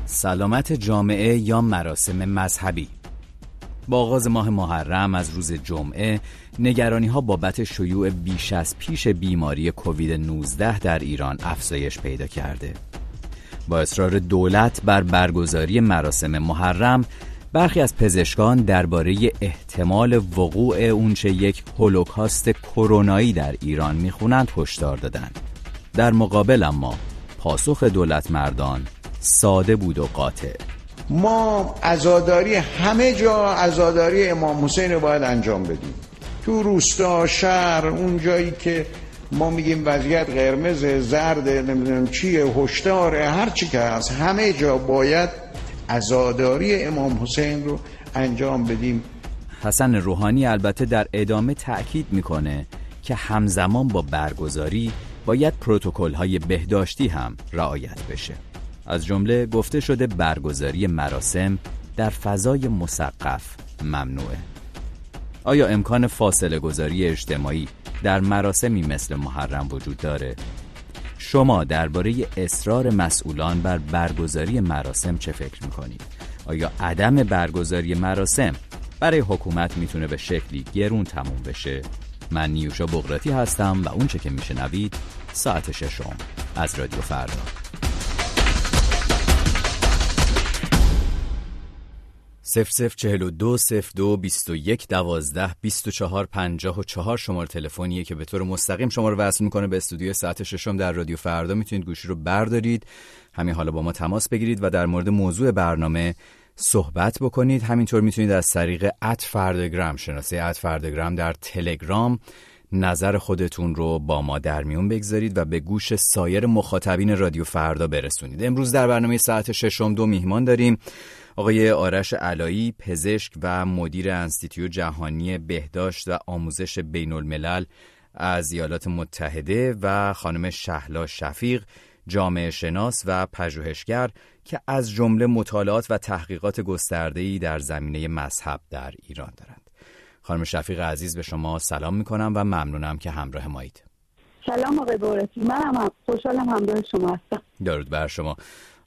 سلامت جامعه یا مراسم مذهبی. با آغاز ماه محرم از روز جمعه نگرانی‌ها بابت شیوع بیش از پیش بیماری کووید 19 در ایران افزایش پیدا کرده. با اصرار دولت بر برگزاری مراسم محرم، برخی از پزشکان درباره احتمال وقوع اونچه یک هولوکاست کرونایی در ایران میخونند هشدار دادند. در مقابل اما پاسخ دولت مردان ساده بود و قاطع. ما عزاداری همه جا عزاداری امام حسین رو باید انجام بدیم. تو روستا، شهر، اون جایی که ما میگیم وضعیت قرمز، زرد، نمیدونم چیه، هشداره، هر چی که هست، همه جا باید عزاداری امام حسین رو انجام بدیم. حسن روحانی البته در ادامه تأکید میکنه که همزمان با برگزاری باید پروتکل‌های بهداشتی هم رعایت بشه. از جمله گفته شده برگزاری مراسم در فضای مسقف ممنوعه. آیا امکان فاصله گذاری اجتماعی در مراسمی مثل محرم وجود داره؟ شما درباره اصرار مسئولان بر برگزاری مراسم چه فکر میکنید؟ آیا عدم برگزاری مراسم برای حکومت میتونه به شکلی گرون تموم بشه؟ من نیوشا بغراتی هستم و اون چه که میشنوید ساعت 6 از رادیو فردا. 0042 02 21 12 24 54 شماره تلفنیه که به طور مستقیم شما رو وصل میکنه به استودیو ساعت 6 در رادیو فردا. میتونید گوشی رو بردارید، همین حالا با ما تماس بگیرید و در مورد موضوع برنامه صحبت بکنید. همینطور میتونید از طریق @فردگرام، شناسه @فردگرام در تلگرام، نظر خودتون رو با ما در میون بگذارید و به گوش سایر مخاطبین رادیو فردا برسونید. امروز در برنامه ساعت 6 دو میهمان داریم. آقای آرش علایی، پزشک و مدیر انستیتوی جهانی بهداشت و آموزش بین الملل از ایالات متحده و خانم شهلا شفیق، جامعه شناس و پژوهشگر که از جمله مطالعات و تحقیقات گسترده‌ای در زمینه مذهب در ایران دارند. خانم شفیق عزیز، به شما سلام میکنم و ممنونم که همراه مایید. سلام آقای بغراتی، منم خوشحالم همراه شما هستم. درود بر شما.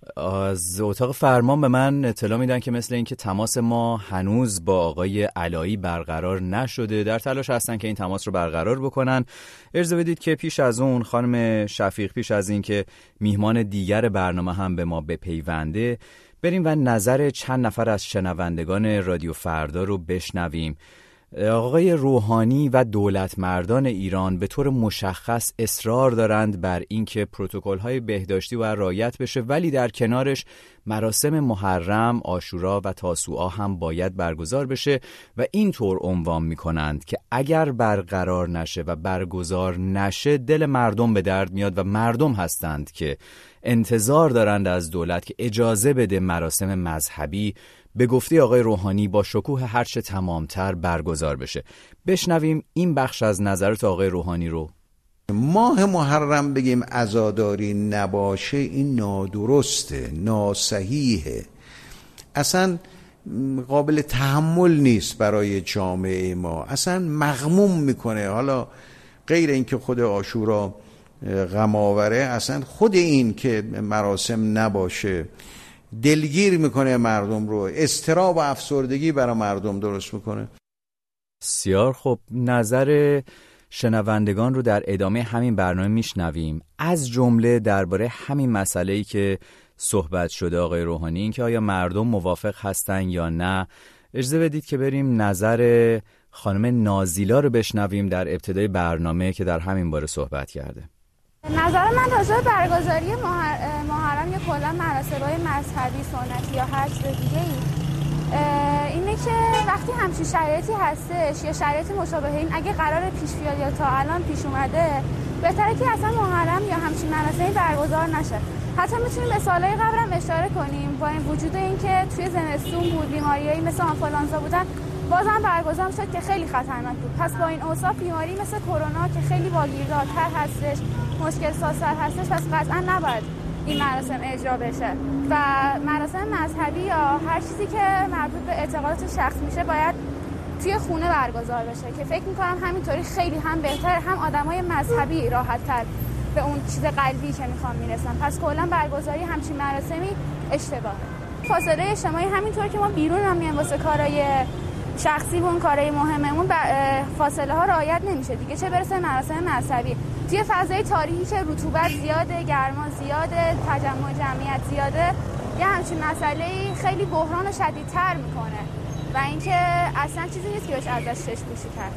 از اتاق فرمان به من اطلاع میدن که مثل اینکه تماس ما هنوز با آقای علایی برقرار نشده. در تلاش هستن که این تماس رو برقرار بکنن. اجازه بدید که پیش از اون خانم شفیق، پیش از این که میهمان دیگر برنامه هم به ما بپیونده، بریم و نظر چند نفر از شنوندگان رادیو فردا رو بشنویم. آقای روحانی و دولت مردان ایران به طور مشخص اصرار دارند بر اینکه پروتکل‌های بهداشتی و رعایت بشه، ولی در کنارش مراسم محرم، عاشورا و تاسوعا هم باید برگزار بشه و اینطور عنوان می‌کنند که اگر برقرار نشه و برگزار نشه دل مردم به درد میاد و مردم هستند که انتظار دارند از دولت که اجازه بده مراسم مذهبی به گفته آقای روحانی با شکوه هرچه تمامتر برگزار بشه. بشنویم این بخش از نظرات آقای روحانی رو. ماه محرم بگیم عزاداری نباشه، این نادرسته، ناصحیحه، اصلا قابل تحمل نیست برای جامعه ما، اصلا مغموم میکنه. حالا غیر این که خود عاشورا غم آوره، اصلا خود این که مراسم نباشه دلگیر میکنه مردم رو، اضطراب و افسردگی برای مردم درست میکنه. بسیار خب، نظر شنوندگان رو در ادامه همین برنامه میشنویم، از جمله درباره همین مسئله‌ای که صحبت شده آقای روحانی، این که آیا مردم موافق هستن یا نه. اجازه بدید که بریم نظر خانم نازیلا رو بشنویم در ابتدای برنامه که در همین باره صحبت کرده. نظر من راجع به برگزاری محرم یا کلا مراسم‌های مذهبی، سنتی یا هر چیز دیگه‌ای اینه که وقتی همچین شرایطی هستش یا شرایط مشابه این اگه قرار پیش بیاد یا تا الان پیش اومده، بهتره که اصلا محرم یا همچین مراسمی برگزار نشه. حتی میتونیم به سالهای قبل هم اشاره کنیم، با این وجود اینکه توی زمستون بود، بیماریایی مثل آنفولانزا بودن، بازم برگزار شد که خیلی خطرناک بود. پس با این اوصاف بیماری مثل کرونا که خیلی واگیردارتر هستش، مشکل سازتر هستش، پس قطعا نباید این مراسم اجرا بشه و مراسم مذهبی یا هر چیزی که مربوط به اعتقادات شخص میشه باید توی خونه برگزار بشه که فکر میکنم همینطوری خیلی هم بهتر، هم آدمای مذهبی راحت‌تر به اون چیز قلبی که میخوام میرسم. پس کلا برگزاری همچین مراسمی اشتباهه. فاصله اجتماعی همینطور که ما بیرون هم میایم واسه کارهای شخصیمون، کارهای مهممون، فاصله ها رعایت نمیشه دیگه، چه برسه مراسم مذهبی. توی فضای تاریخی که رطوبت زیاده، گرما زیاده، تجمع جمعیت زیاده، یه همچین مسئله‌ای خیلی بحران رو شدیدتر میکنه و اینکه اصلا چیزی نیست که بهش ازش چشم‌پوشی کرد.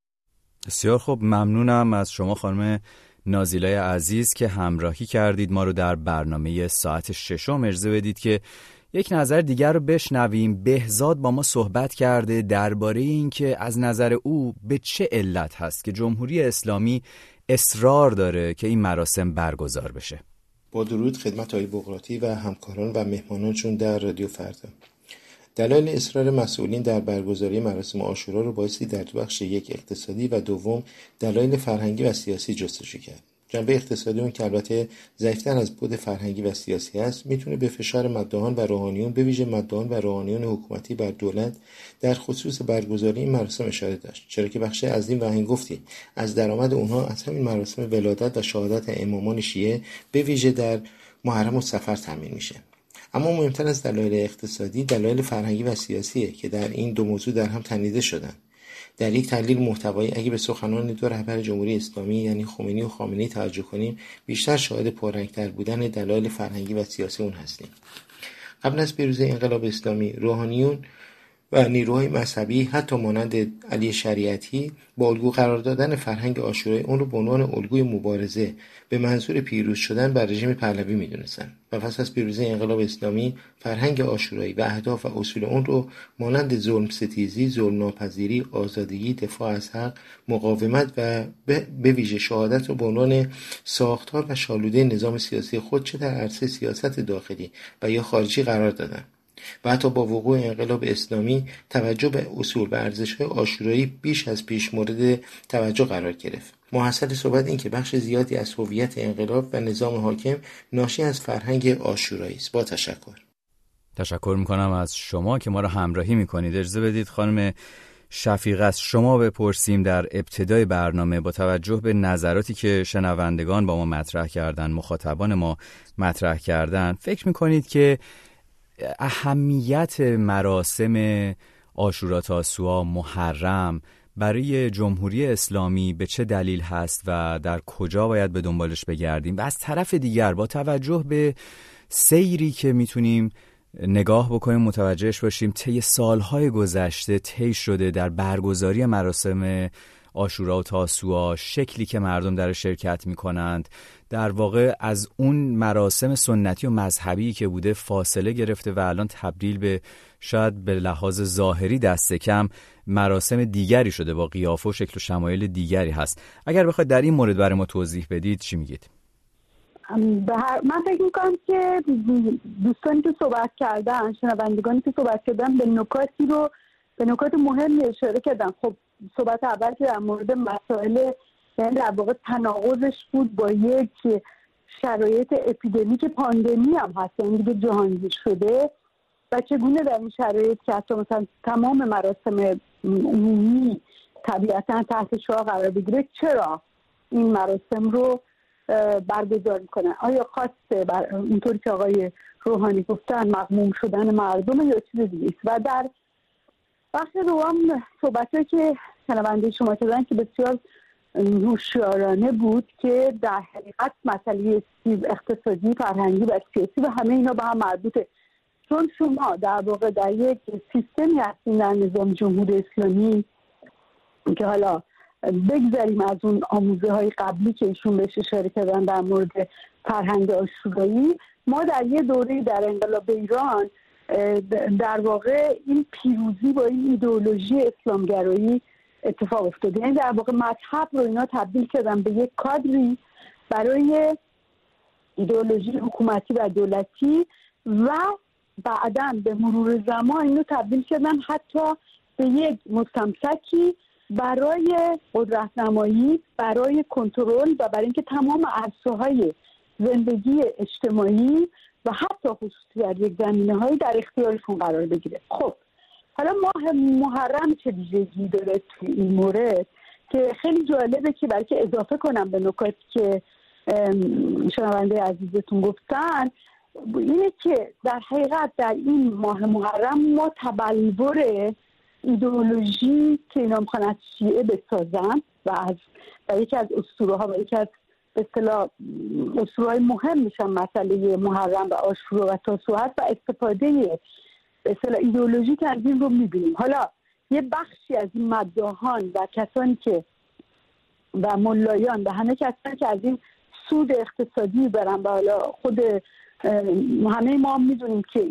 بسیار خوب، ممنونم از شما خانم نازیلای عزیز که همراهی کردید ما رو در برنامه ساعت 6. اجازه بدید که یک نظر دیگر رو بشنویم. بهزاد با ما صحبت کرده درباره این که از نظر او به چه علت هست که جمهوری اسلامی اصرار داره که این مراسم برگزار بشه. با درود خدمت آقای بقراطی و همکاران و مهمانانشون در رادیو فردا. دلایل اصرار مسئولین در برگزاری مراسم عاشورا رو بایستی در دو بخش، یک اقتصادی و دوم دلایل فرهنگی و سیاسی جستجو کرد. جنبه اقتصادی اون که البته ضعیف‌تر از بعد فرهنگی و سیاسی است، میتونه به فشار مداحان و روحانیون، به ویژه مداحان و روحانیون حکومتی بر دولت در خصوص برگزاری این مراسم اشاره داشت، چرا که بخش عظیم و هنگفتی از درآمد اونها از همین مراسم ولادت و شهادت امامان شیعه به ویژه در محرم و صفر تامین میشه. اما مهمتر از دلایل اقتصادی، دلایل فرهنگی و سیاسیه که در این دو موضوع در هم تنیده شدن. در یک تحلیل محتوایی اگه به سخنان دو رهبر جمهوری اسلامی یعنی خمینی و خامنه‌ای توجه کنیم، بیشتر شاهد پررنگ‌تر بودن دلایل فرهنگی و سیاسی اون هستیم. قبل از پیروزی انقلاب اسلامی، روحانیون و نیروهای مذهبی حتی مانند علی شریعتی با الگو قرار دادن فرهنگ عاشورای اون رو به عنوان الگوی مبارزه به منظور پیروز شدن بر رژیم پهلوی می‌دونستند و پس از پیروزی انقلاب اسلامی فرهنگ عاشورایی و اهداف و اصول اون رو مانند ظلم ستیزی، ظلم ناپذیری، آزادگی، دفاع از حق، مقاومت و به ویژه شهادت رو به عنوان ساختار و شالوده نظام سیاسی خود چه در عرصه سیاست داخلی و یا خارجی قرار دادند. و حتی با وقوع انقلاب اسلامی توجه به اصول و ارزش‌های عاشورایی بیش از پیش مورد توجه قرار گرفت. محصل صحبت این که بخش زیادی از هویت انقلاب و نظام حاکم ناشی از فرهنگ عاشورایی است. با تشکر میکنم از شما که ما را همراهی میکنید. اجازه بدید خانم شفیق از شما بپرسیم در ابتدای برنامه با توجه به نظراتی که شنوندگان با ما مطرح کردن، مخاطبان ما مطرح کردن، فکر میکنید که اهمیت مراسم عاشورا تاسوعا محرم برای جمهوری اسلامی به چه دلیل هست و در کجا باید به دنبالش بگردیم؟ و از طرف دیگر با توجه به سیری که میتونیم نگاه بکنیم متوجهش باشیم طی سالهای گذشته طی شده در برگزاری مراسم عاشورا و تاسوعا، شکلی که مردم در شرکت میکنند در واقع از اون مراسم سنتی و مذهبی که بوده فاصله گرفته و الان تبدیل به شاید به لحاظ ظاهری دست کم مراسم دیگری شده با قیافه و شکل و شمایل دیگری هست. اگر بخواید در این مورد برای ما توضیح بدید چی میگید؟ من فکر میکنم که دوستانی که صحبت کردن، شنوندگانی که صحبت کردن به نکات مهمی اشاره کردن. خب صحبت اول که در مورد مسائل یعنی در واقع تناقضش بود با یک شرایط اپیدمیک پاندمی هم هست، یعنی دیگه جهانگیر شده و چگونه در این شرایط که حتی مثلا تمام مراسم عمومی طبیعتا تحت شعاع قرار بگیره، چرا این مراسم رو برگزار میکنن؟ آیا خاصه اونطوری که آقای روحانی گفتن مغموم شدن مردم یا چیز دیگه است؟ و در بخش دوم صحبت‌هایی که شنونده شما کردن که بسیار هوشیارانه بود که در حقیقت مسئله اقتصادی، فرهنگی و سیاسی و همه اینا به هم مربوطه، چون شما در واقع در یک سیستمی هستین در نظام جمهوری اسلامی که حالا بگذاریم از اون آموزه های قبلی که ایشون بهش اشاره کردن در مورد فرهنگ عاشورایی، ما در یه دوره در انقلاب ایران در واقع این پیروزی با این ایدئولوژی اسلامگرایی اتفاق افتاده. یعنی در واقع مذهب رو اینا تبدیل کردن به یک کادری برای ایدئولوژی حکومتی و دولتی و بعداً به مرور زمان اینو تبدیل کردن حتی به یک مستمسکی برای قدرت نمایی، برای کنترل و برای اینکه تمام عرصه‌های زندگی اجتماعی و حتی خصوصی در یک زمینه‌هایی در اختیارشون قرار بگیره. خب حالا ماه محرم چه ویژگی داره توی این مورد که خیلی جالبه که بلکه اضافه کنم به نکاتی که شنونده عزیزتون گفتن اینه که در حقیقت در این ماه محرم ما تبلور ایدئولوژی که اینا میخوان از شیعه بسازن و یکی از اسطوره‌ها و یکی از به اصطلاح اسطوره‌های مهم میشن مسئله محرم و عاشورا و تاسوعا و استفاده به اصطلاح ایدئولوژیک از این رو میبینیم. حالا یه بخشی از این مداحان و کسانی که و ملایان و همه کسانی که از این سود اقتصادی برن و حالا خود همه ما میدونیم که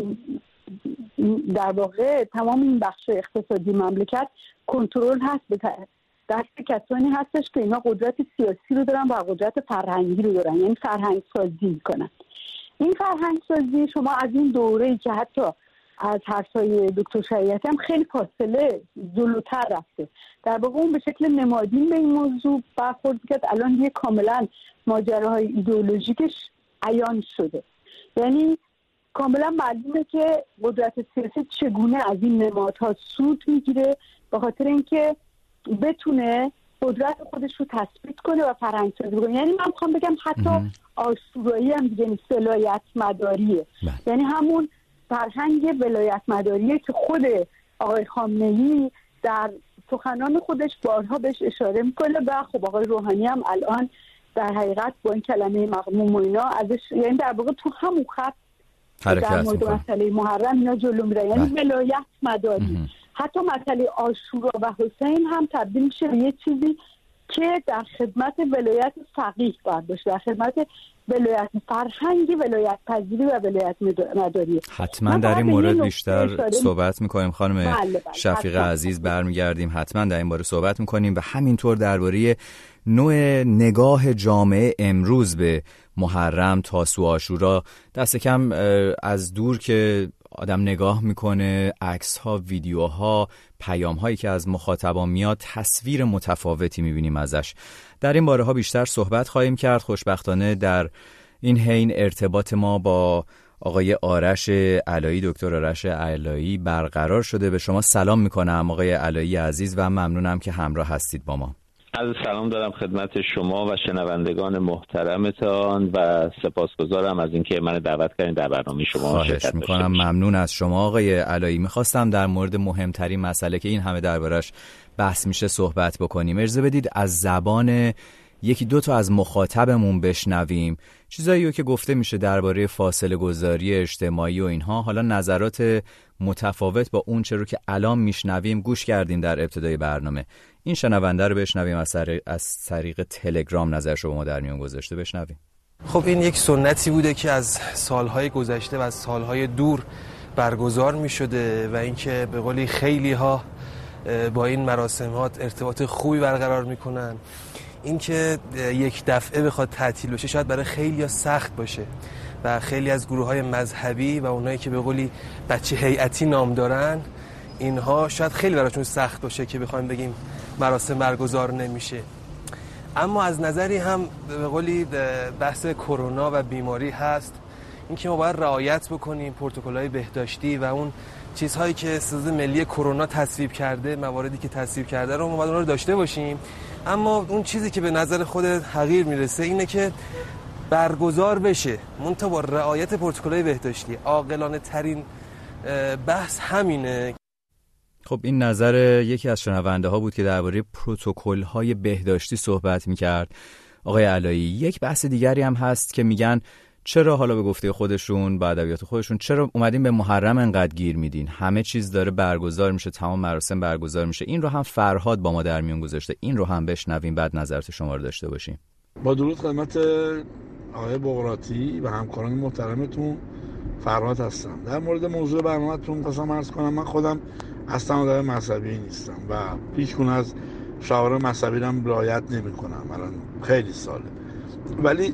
در واقع تمام این بخش اقتصادی مملکت کنترل هست به دست کسانی هستش که اینا قدرت سیاسی رو دارن و قدرت فرهنگی رو دارن، یعنی فرهنگ سازی میکنن. این فرهنگ سازی شما از این دوره‌ای که حتی از حرفای دکتر شریعتی هم خیلی فاصله جلوتر رفته، در واقع اون به شکل نمادین به این موضوع برخورد کرد، الان دیگه کاملا ماجراهای ایدئولوژیکش عیان شده. یعنی کاملا معلومه که قدرت سیاسی چگونه از این نمادها سود میگیره به خاطر اینکه بتونه قدرت خودش رو تثبیت کنه و فرهنگ سازی کنه. یعنی من میخوام بگم حتی عاشورایی هم دیگه نیست، ولایت مداریه. یعنی همون فرهنگ ولایت مداریه که خود آقای خامنه‌ای در سخنان خودش بارها بهش اشاره میکنه و خب آقای روحانی هم الان در حقیقت با این کلمه مغموم و اینا ازش، یعنی در واقع تو همون خط در مورد مسئله محرم اینا جلو میره، یعنی ولایت مداری. حتی مسئله عاشورا و حسین هم تبدیل میشه به یه چیزی که در خدمت ولایت فقیه باید باشه، در خدمت ولایت فرهنگی، ولایت پذیری و ولایت مداری. حتما در این مورد بیشتر صحبت میکنیم خانم شفیق عزیز، برمیگردیم حتما در این باره صحبت میکنیم و همینطور درباره نوع نگاه جامعه امروز به محرم، تاسوعا، عاشورا. دست کم از دور که آدم نگاه میکنه عکس ها، ویدیوها، پیام هایی که از مخاطبان میاد، تصویر متفاوتی میبینیم ازش. در این باره ها بیشتر صحبت خواهیم کرد. خوشبختانه در این حین ارتباط ما با آقای آرش علایی، دکتر آرش علایی برقرار شده. به شما سلام میکنم آقای علایی عزیز و ممنونم که همراه هستید با ما. عرض سلام دارم خدمت شما و شنوندگان محترمتان و سپاسگزارم از اینکه من دعوت کردین در برنامه شما. خواهش میکنم. ممنون از شما آقای علایی. میخواستم در مورد مهمترین مسئله که این همه دربارش بحث میشه صحبت بکنیم. اجازه بدید از زبان یکی دو تا از مخاطبمون بشنویم چیزایی که گفته میشه درباره فاصله گذاری اجتماعی و اینها. حالا نظرات متفاوت با اون چه رو که الان میشنویم گوش کردیم در ابتدای برنامه. این شنونده رو بشنویم از طریق تلگرام نظرش رو با ما در میون گذاشته. بشنویم. خب این یک سنتی بوده که از سالهای گذشته و از سالهای دور برگزار میشده و اینکه به قولی خیلی ها با این مراسمات ارتباط خوبی برقرار میکنن. اینکه یک دفعه بخواد تعطیل بشه شاید برای خیلی ها سخت باشه و خیلی از گروه‌های مذهبی و اونایی که به قولی بچه هیئتی نام دارن، اینها شاید خیلی براشون سخت باشه که بخوایم بگیم مراسم برگزار نمیشه. اما از نظری هم به قولی بحث کرونا و بیماری هست، اینکه ما باید رعایت بکنیم پروتکل‌های بهداشتی و اون چیزهایی که سازمان ملی کرونا تصویب کرده، مواردی که تصویب کرده رو ما باید اون رو داشته باشیم. اما اون چیزی که به نظر خود حقیر میرسه اینه که برگزار بشه منتها با رعایت پروتکل‌های بهداشتی. عاقلانه ترین بحث همینه. خب این نظر یکی از شنونده ها بود که درباره پروتکل‌های بهداشتی صحبت می‌کرد. آقای علایی، یک بحث دیگری هم هست که میگن چرا حالا به گفته خودشون، با ادبیات خودشون، چرا اومدین به محرم انقدر گیر میدین؟ همه چیز داره برگزار میشه، تمام مراسم برگزار میشه. این رو هم فرهاد با ما در میون گذاشته. این رو هم بشنویم بعد نظرت شما رو داشته باشیم. با درود خدمت آقای بغراتی و همکاران محترمتون، فرهاد هستم. در مورد موضوع برنامه‌تون می‌خواستم عرض کنم من خودم اصلا آدم مذهبی نیستم و هیچ گونه از شعائر مذهبی رو رعایت نمی‌کنم. الان خیلی ساله. ولی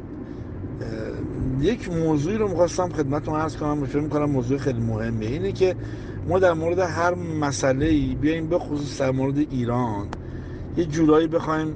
یک موضوعی رو می‌خواستم خدمتتون عرض کنم، فکر می‌کنم موضوع خیلی مهمه. اینه که ما در مورد هر مسئله‌ای بیایم به خصوص در مورد ایران یه جورایی بخوایم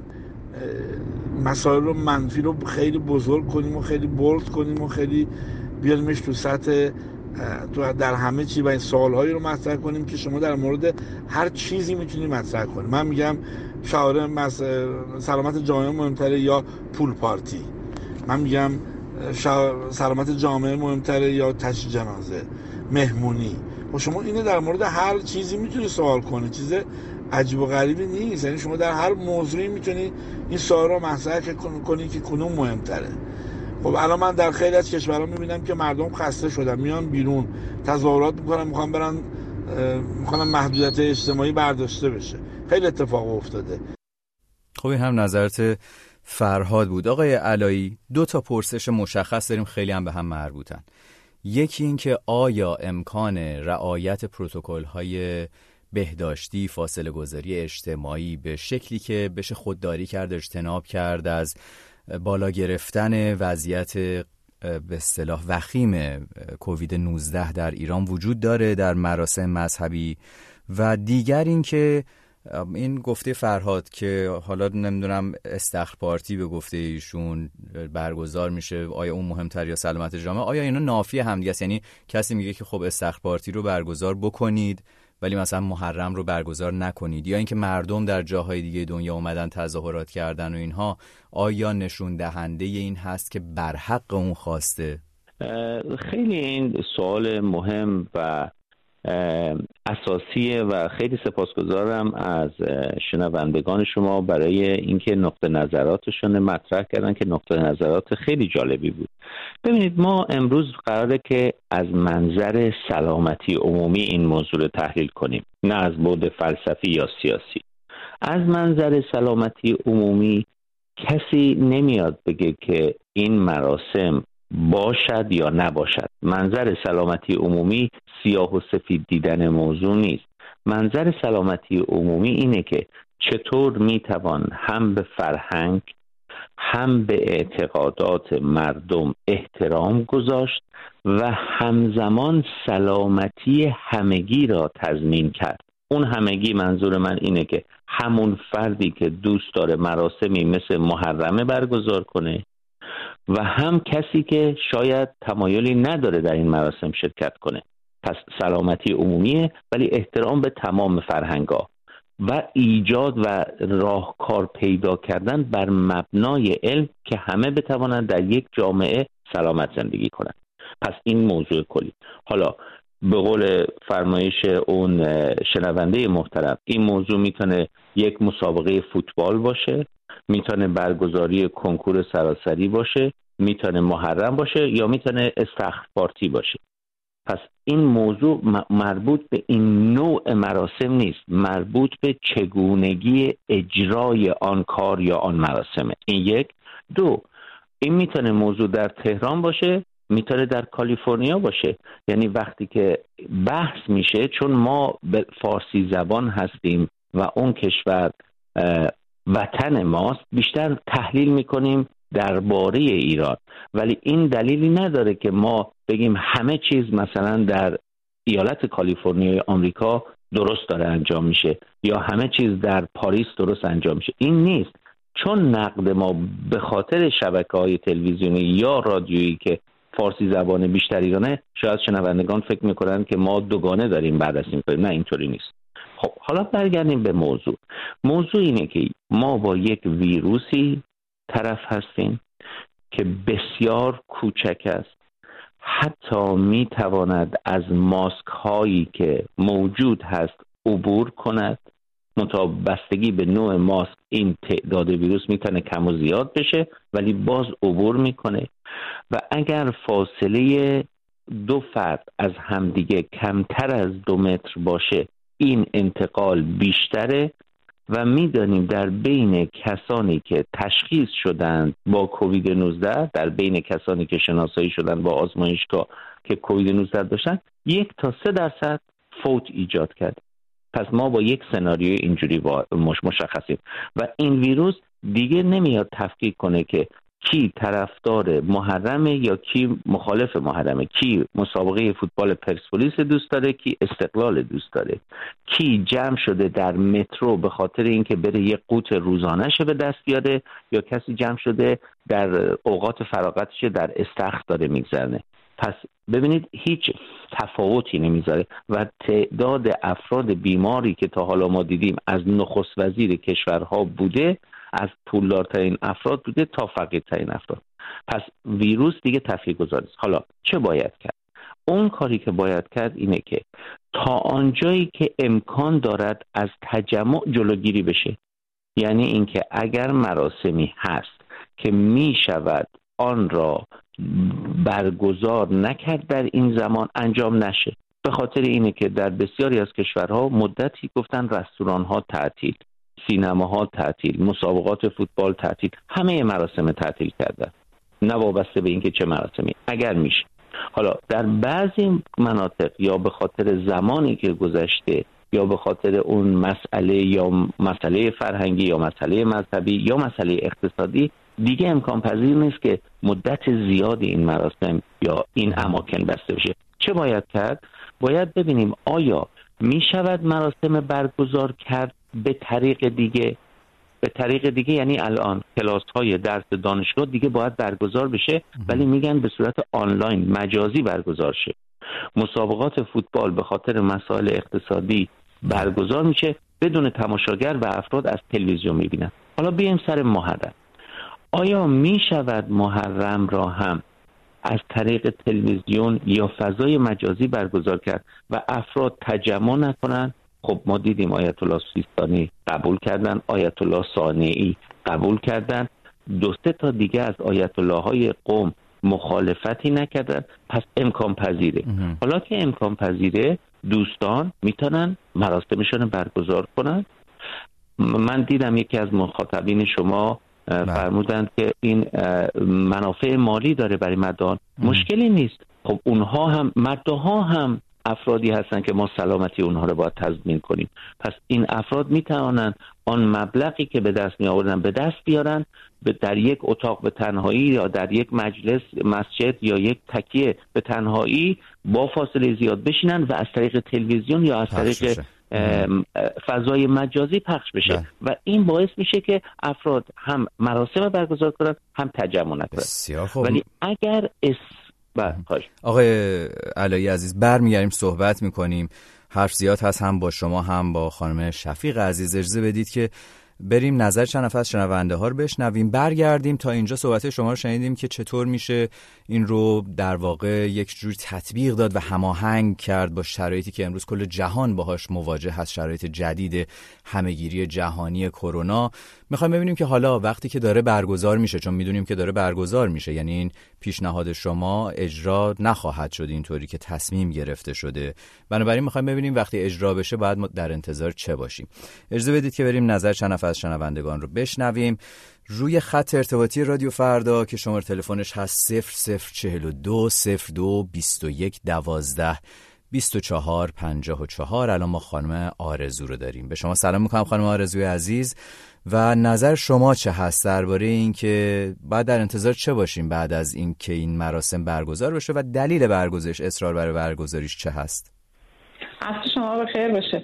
مسائل رو منفی رو خیلی بزرگ کنیم و خیلی بولد کنیم و خیلی بیاریمش تو سطح در همه چی و این سوالهایی رو مطرح کنیم که شما در مورد هر چیزی میتونید مطرح کنید. من میگم شعار سلامت جامعه مهمتره یا پول پارتی. من میگم سلامت جامعه مهمتره یا تشییع جنازه، مهمونی. و شما اینو در مورد هر چیزی میتونی سوال کنی، چیز عجیب و غریبی نیست. یعنی شما در هر موضوعی میتونی این سوال رو مطرح کنی که کدوم مهمتره. خب الان من در خیلی از کشورها میبینم که مردم خسته شدن، میان بیرون تظاهرات میکنن، میخوان محدودیت اجتماعی برداشته بشه. خیلی اتفاق افتاده. خب این هم نظرت فرهاد بود. آقای علایی، 2 تا پرسش مشخص داریم، خیلی هم به هم مربوطن. یکی این که آیا امکان رعایت پروتکل‌های بهداشتی، فاصله گذاری اجتماعی به شکلی که بشه خودداری کرد، اجتناب کرد از بالا گرفتن وضعیت به اصطلاح وخیم کووید 19 در ایران وجود داره در مراسم مذهبی؟ و دیگر این که این گفته فرهاد که حالا نمیدونم استخر پارتی به گفته ایشون برگزار میشه، آیا اون مهمتر یا سلامت جامعه؟ آیا اینا نافی هم دیگه است؟ یعنی کسی میگه که خب استخر پارتی رو برگزار بکنید ولی مثلا محرم رو برگزار نکنید، یا اینکه مردم در جاهای دیگه دنیا اومدن تظاهرات کردن و اینها، آیا نشون دهنده این هست که برحق اون خواسته؟ خیلی این سوال مهم و اساسیه و خیلی سپاسگزارم از شنوندگان شما برای اینکه نقطه نظراتشون مطرح کردن که نقطه نظرات خیلی جالبی بود. ببینید، ما امروز قراره که از منظر سلامتی عمومی این موضوع رو تحلیل کنیم، نه از بعد فلسفی یا سیاسی. از منظر سلامتی عمومی کسی نمیاد بگه که این مراسم باشد یا نباشد. منظر سلامتی عمومی سیاه و سفید دیدن موضوع نیست. منظر سلامتی عمومی اینه که چطور میتوان هم به فرهنگ هم به اعتقادات مردم احترام گذاشت و همزمان سلامتی همگی را تضمین کرد. اون همگی منظور من اینه که همون فردی که دوست داره مراسمی مثل محرمه برگزار کنه و هم کسی که شاید تمایلی نداره در این مراسم شرکت کنه. پس سلامتی عمومیه، ولی احترام به تمام فرهنگ‌ها و ایجاد و راهکار پیدا کردن بر مبنای علم که همه بتوانند در یک جامعه سلامت زندگی کنند. پس این موضوع کلی. حالا به قول فرمایش اون شنونده محترم، این موضوع میتونه یک مسابقه فوتبال باشه، میتونه برگزاری کنکور سراسری باشه، میتونه محرم باشه، یا میتونه استخر پارتی باشه. پس این موضوع مربوط به این نوع مراسم نیست، مربوط به چگونگی اجرای آن کار یا آن مراسمه. این یک. دو، این میتونه موضوع در تهران باشه، میتونه در کالیفرنیا باشه. یعنی وقتی که بحث میشه، چون ما به فارسی زبان هستیم و اون کشور وطن ماست، بیشتر تحلیل میکنیم درباره ایران، ولی این دلیلی نداره که ما بگیم همه چیز مثلا در ایالت کالیفرنیا آمریکا درست داره انجام میشه یا همه چیز در پاریس درست انجام میشه. این نیست. چون نقد ما به خاطر شبکه‌های تلویزیونی یا رادیویی که فارسی زبان بیشتر ایرانه، شاید شنوندگان فکر میکنن که ما دوگانه داریم بررسی میکنیم. نه، اینطوری نیست. خب حالا برگردیم به موضوع. موضوع اینه که ما با یک ویروسی طرف هستیم که بسیار کوچک است، حتی میتواند از ماسک هایی که موجود هست عبور کند. بستگی به نوع ماسک این تعداد ویروس میتونه کم و زیاد بشه، ولی باز عبور میکنه. و اگر فاصله 2 فرد از همدیگه کمتر از 2 متر باشه، این انتقال بیشتره. و میدانیم در بین کسانی که تشخیص شدند با کووید 19، در بین کسانی که شناسایی شدند با آزمایشگاه که کووید 19 داشتن، 1 تا 3% فوت ایجاد کرد. پس ما با یک سناریوی اینجوری مشخصیم و این ویروس دیگه نمیاد تفکیک کنه که کی طرفدار محرمه یا کی مخالف محرمه، کی مسابقه فوتبال پرسپولیس دوست داره، کی استقلال دوست داره، کی جمع شده در مترو به خاطر اینکه بره یه قوت روزانه‌شه به دست بیاره، یا کسی جمع شده در اوقات فراغتش در استخر داره میگذرنه. پس ببینید هیچ تفاوتی نمیذاره و تعداد افراد بیماری که تا حالا ما دیدیم از نخست وزیر کشورها بوده، از پولدارترین افراد بوده تا فقیرترین افراد. پس ویروس دیگه تاثیرگذار است. حالا چه باید کرد؟ اون کاری که باید کرد اینه که تا آنجایی که امکان دارد از تجمع جلوگیری بشه. یعنی اینکه اگر مراسمی هست که می شود آن را برگزار نکرد در این زمان، انجام نشه. به خاطر اینه که در بسیاری از کشورها مدتی گفتن رستوران ها تعطیل، سینماها تعطیل، مسابقات فوتبال تعطیل، همه مراسم تعطیل کردن، نه وابسته به اینکه چه مراسمی، اگر میشه. حالا در بعضی مناطق یا به خاطر زمانی که گذشته یا به خاطر اون مسئله یا مسئله فرهنگی یا مسئله مذهبی یا مسئله اقتصادی دیگه امکان پذیر نیست که مدت زیادی این مراسم یا این اماکن بسته بشه. چه باید کرد؟ باید ببینیم آیا می شود مراسم برگزار کرد به طریق دیگه. به طریق دیگه یعنی الان کلاس های درس دانشگاه دیگه باید برگزار بشه، ولی میگن به صورت آنلاین مجازی برگزار شه. مسابقات فوتبال به خاطر مسائل اقتصادی برگزار میشه بدون تماشاگر و افراد از تلویزیون میبینن. حالا بیایم سر محرم. آیا می شود محرم را هم از طریق تلویزیون یا فضای مجازی برگزار کرد و افراد تجمع نکنن؟ خب ما دیدیم آیت الله سیستانی قبول کردن، آیت الله صانعی قبول کردن، 2-3 تا دیگه از آیت الله های قم مخالفتی نکردن. پس امکان پذیره. حالا که امکان پذیره، دوستان میتونن مراسمشون برگزار کنن. من دیدم یکی از مخاطبین شما فرمودند که این منافع مالی داره برای مردان. مشکلی نیست. خب اونها هم مردها هم افرادی هستن که ما سلامتی اونها رو باید تضمین کنیم. پس این افراد میتوانند آن مبلغی که به دست می آوردن به دست بیارن، در یک اتاق به تنهایی یا در یک مجلس مسجد یا یک تکیه به تنهایی با فاصله زیاد بشینن و از طریق تلویزیون یا از طریق فضای مجازی پخش بشه و این باعث میشه که افراد هم مراسم برگزار کنن هم تجمع نکنن. ولی اگر آقای علایی عزیز برمیگردیم صحبت میکنیم، حرف زیاد هست هم با شما هم با خانم شفیق عزیز. اجازه بدید که بریم نظر چند نفر از شنونده ها رو بشنویم، برگردیم. تا اینجا صحبت شما رو شنیدیم که چطور میشه این رو در واقع یک جور تطبیق داد و هماهنگ کرد با شرایطی که امروز کل جهان باهاش مواجه هست، شرایط جدید همهگیری جهانی کرونا. میخوایم ببینیم که حالا وقتی که داره برگزار میشه، چون میدونیم که داره برگزار میشه، یعنی این پیشنهاد شما اجرا نخواهد شد اینطوری که تصمیم گرفته شده، بنابراین میخوایم ببینیم وقتی اجرا بشه باید ما در انتظار چه باشیم. اجازه بدید که بریم نظر چند نفر از شنوندگان رو بشنویم. روی خط ارتباطی رادیو فردا که شماره تلفنش هست 0042 02 21 12 24 54. الان ما خانم آرزو رو داریم. به شما سلام میکنم خانم آرزوی عزیز و نظر شما چه هست درباره این که بعد در انتظار چه باشیم بعد از این که این مراسم برگزار بشه و دلیل برگزارش، اصرار برای برگزاریش چه هست؟ عصر شما بخیر باشه.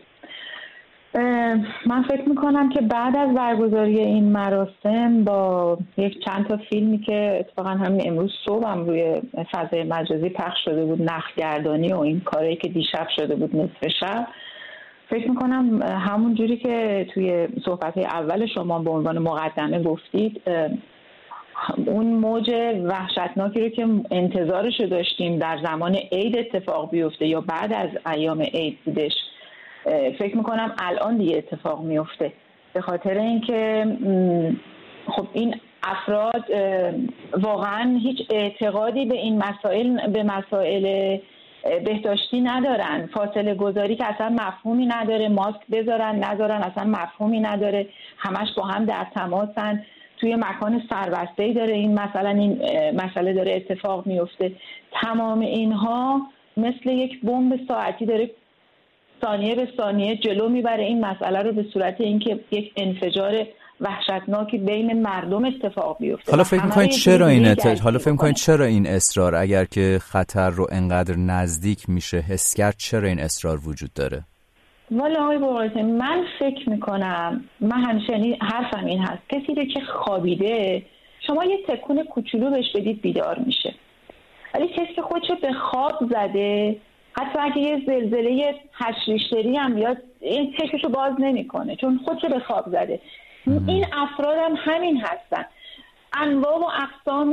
من فکر میکنم که بعد از برگزاری این مراسم با یک چند تا فیلمی که اتفاقا همین امروز صبح هم روی فضای مجازی پخش شده بود، نخلگردانی و این کاری که دیشب شده بود نصف شب، فکر میکنم همون جوری که توی صحبت‌های اول شما به عنوان مقدمه گفتید، اون موج وحشتناکی رو که انتظارش داشتیم در زمان عید اتفاق بیفته یا بعد از ایام عید بودش، فکر میکنم الان دیگه اتفاق میفته. به خاطر اینکه خب این افراد واقعا هیچ اعتقادی به این مسائل بهداشتی ندارن. فاصله گذاری که اصلا مفهومی نداره، ماسک بذارن نذارن اصلا مفهومی نداره، همش با هم در تماسن، توی مکان سربسته‌ای داره این مسئله داره اتفاق میفته. تمام اینها مثل یک بمب ساعتی داره ثانیه به ثانیه جلو میبره این مسئله رو به صورت اینکه یک انفجار وحشتناکی بین مردم اتفاق بیفته. حالا فکر می‌کنید چرا این اصرار، اگر که خطر رو انقدر نزدیک میشه حس کرد، چرا این اصرار وجود داره؟ والا آقای بغراتی، من فکر میکنم، من همیشه حرفم این هست، کسی رو که خوابیده شما یه تکون کوچولو بهش بدید بیدار میشه، ولی کسی که خودشو به خواب زده حتی اگه یه زلزله 8 ریشتری هم بیاد این چشمشو باز نمیکنه چون خودشو به خواب زده. این افراد هم همین هستن. انواع و اقسام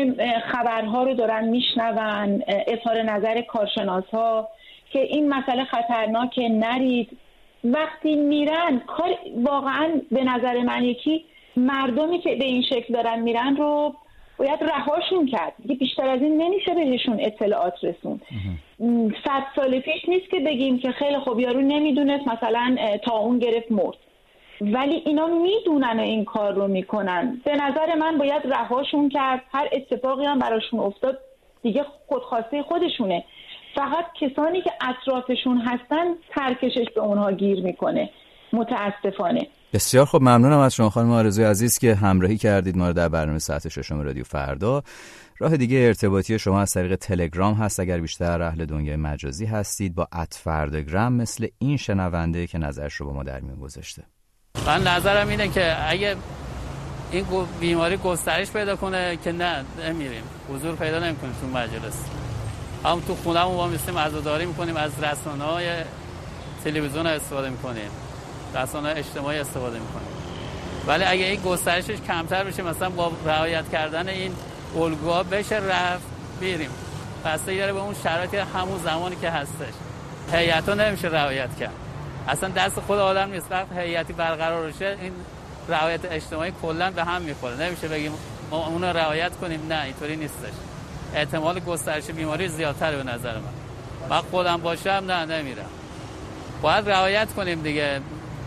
خبرها رو دارن میشنون، اظهار نظر کارشناس‌ها که این مسئله خطرناکه نرید. وقتی میرن کار واقعا به نظر من یکی مردمی که به این شکل دارن میرن رو باید رهاشون کرد. بیشتر از این نمیشه بهشون اطلاعات رسون. 100 سال پیش نیست که بگیم که خیلی خوب یارو نمیدونست مثلا طاعون گرفت مرد، ولی اینا میدونن و این کار رو میکنن. به نظر من باید رهاشون کرد. هر اتفاقی هم براشون افتاد دیگه خودخواسته خودشونه، فقط کسانی که اطرافشون هستن ترکشش به اونها گیر میکنه متاسفانه. بسیار خوب، ممنونم از شما خانم آرزوی عزیز که همراهی کردید ما رو در برنامه ساعت 6 رادیو فردا. راه دیگه ارتباطی شما از طریق تلگرام هست اگر بیشتر اهل دنیای مجازی هستید، با @فرداگرام مثل این شنونده که نظرش رو با ما در میون گذاشته. من نظرم اینه که اگه این بیماری گسترش پیدا کنه که نه نمیریم، حضور پیدا نمی‌کنیم تو مجلس، هم تو خونه‌مون با میستیم عزاداری می‌کنیم، از رسانه‌های تلویزیون استفاده می‌کنیم، رسانه‌های اجتماعی استفاده می‌کنیم. ولی اگه این گسترشش کمتر بشه، مثلا با رعایت کردن این الگوها بشه رفت بریم، بستگی داره به اون شرایط همون زمانی که هستش. هیئت‌ها نمیشه رعایت کرد، اصلا دست خود آدم نیست. وقت هیئتی برقرار بشه این رعایت اجتماعی کلا به هم میخوره. نمیشه بگیم ما اون رو رعایت کنیم، نه اینطوری نیستش. احتمال گسترش بیماری زیادتره به نظر من خودم باشم نمیرم. باید رعایت کنیم دیگه،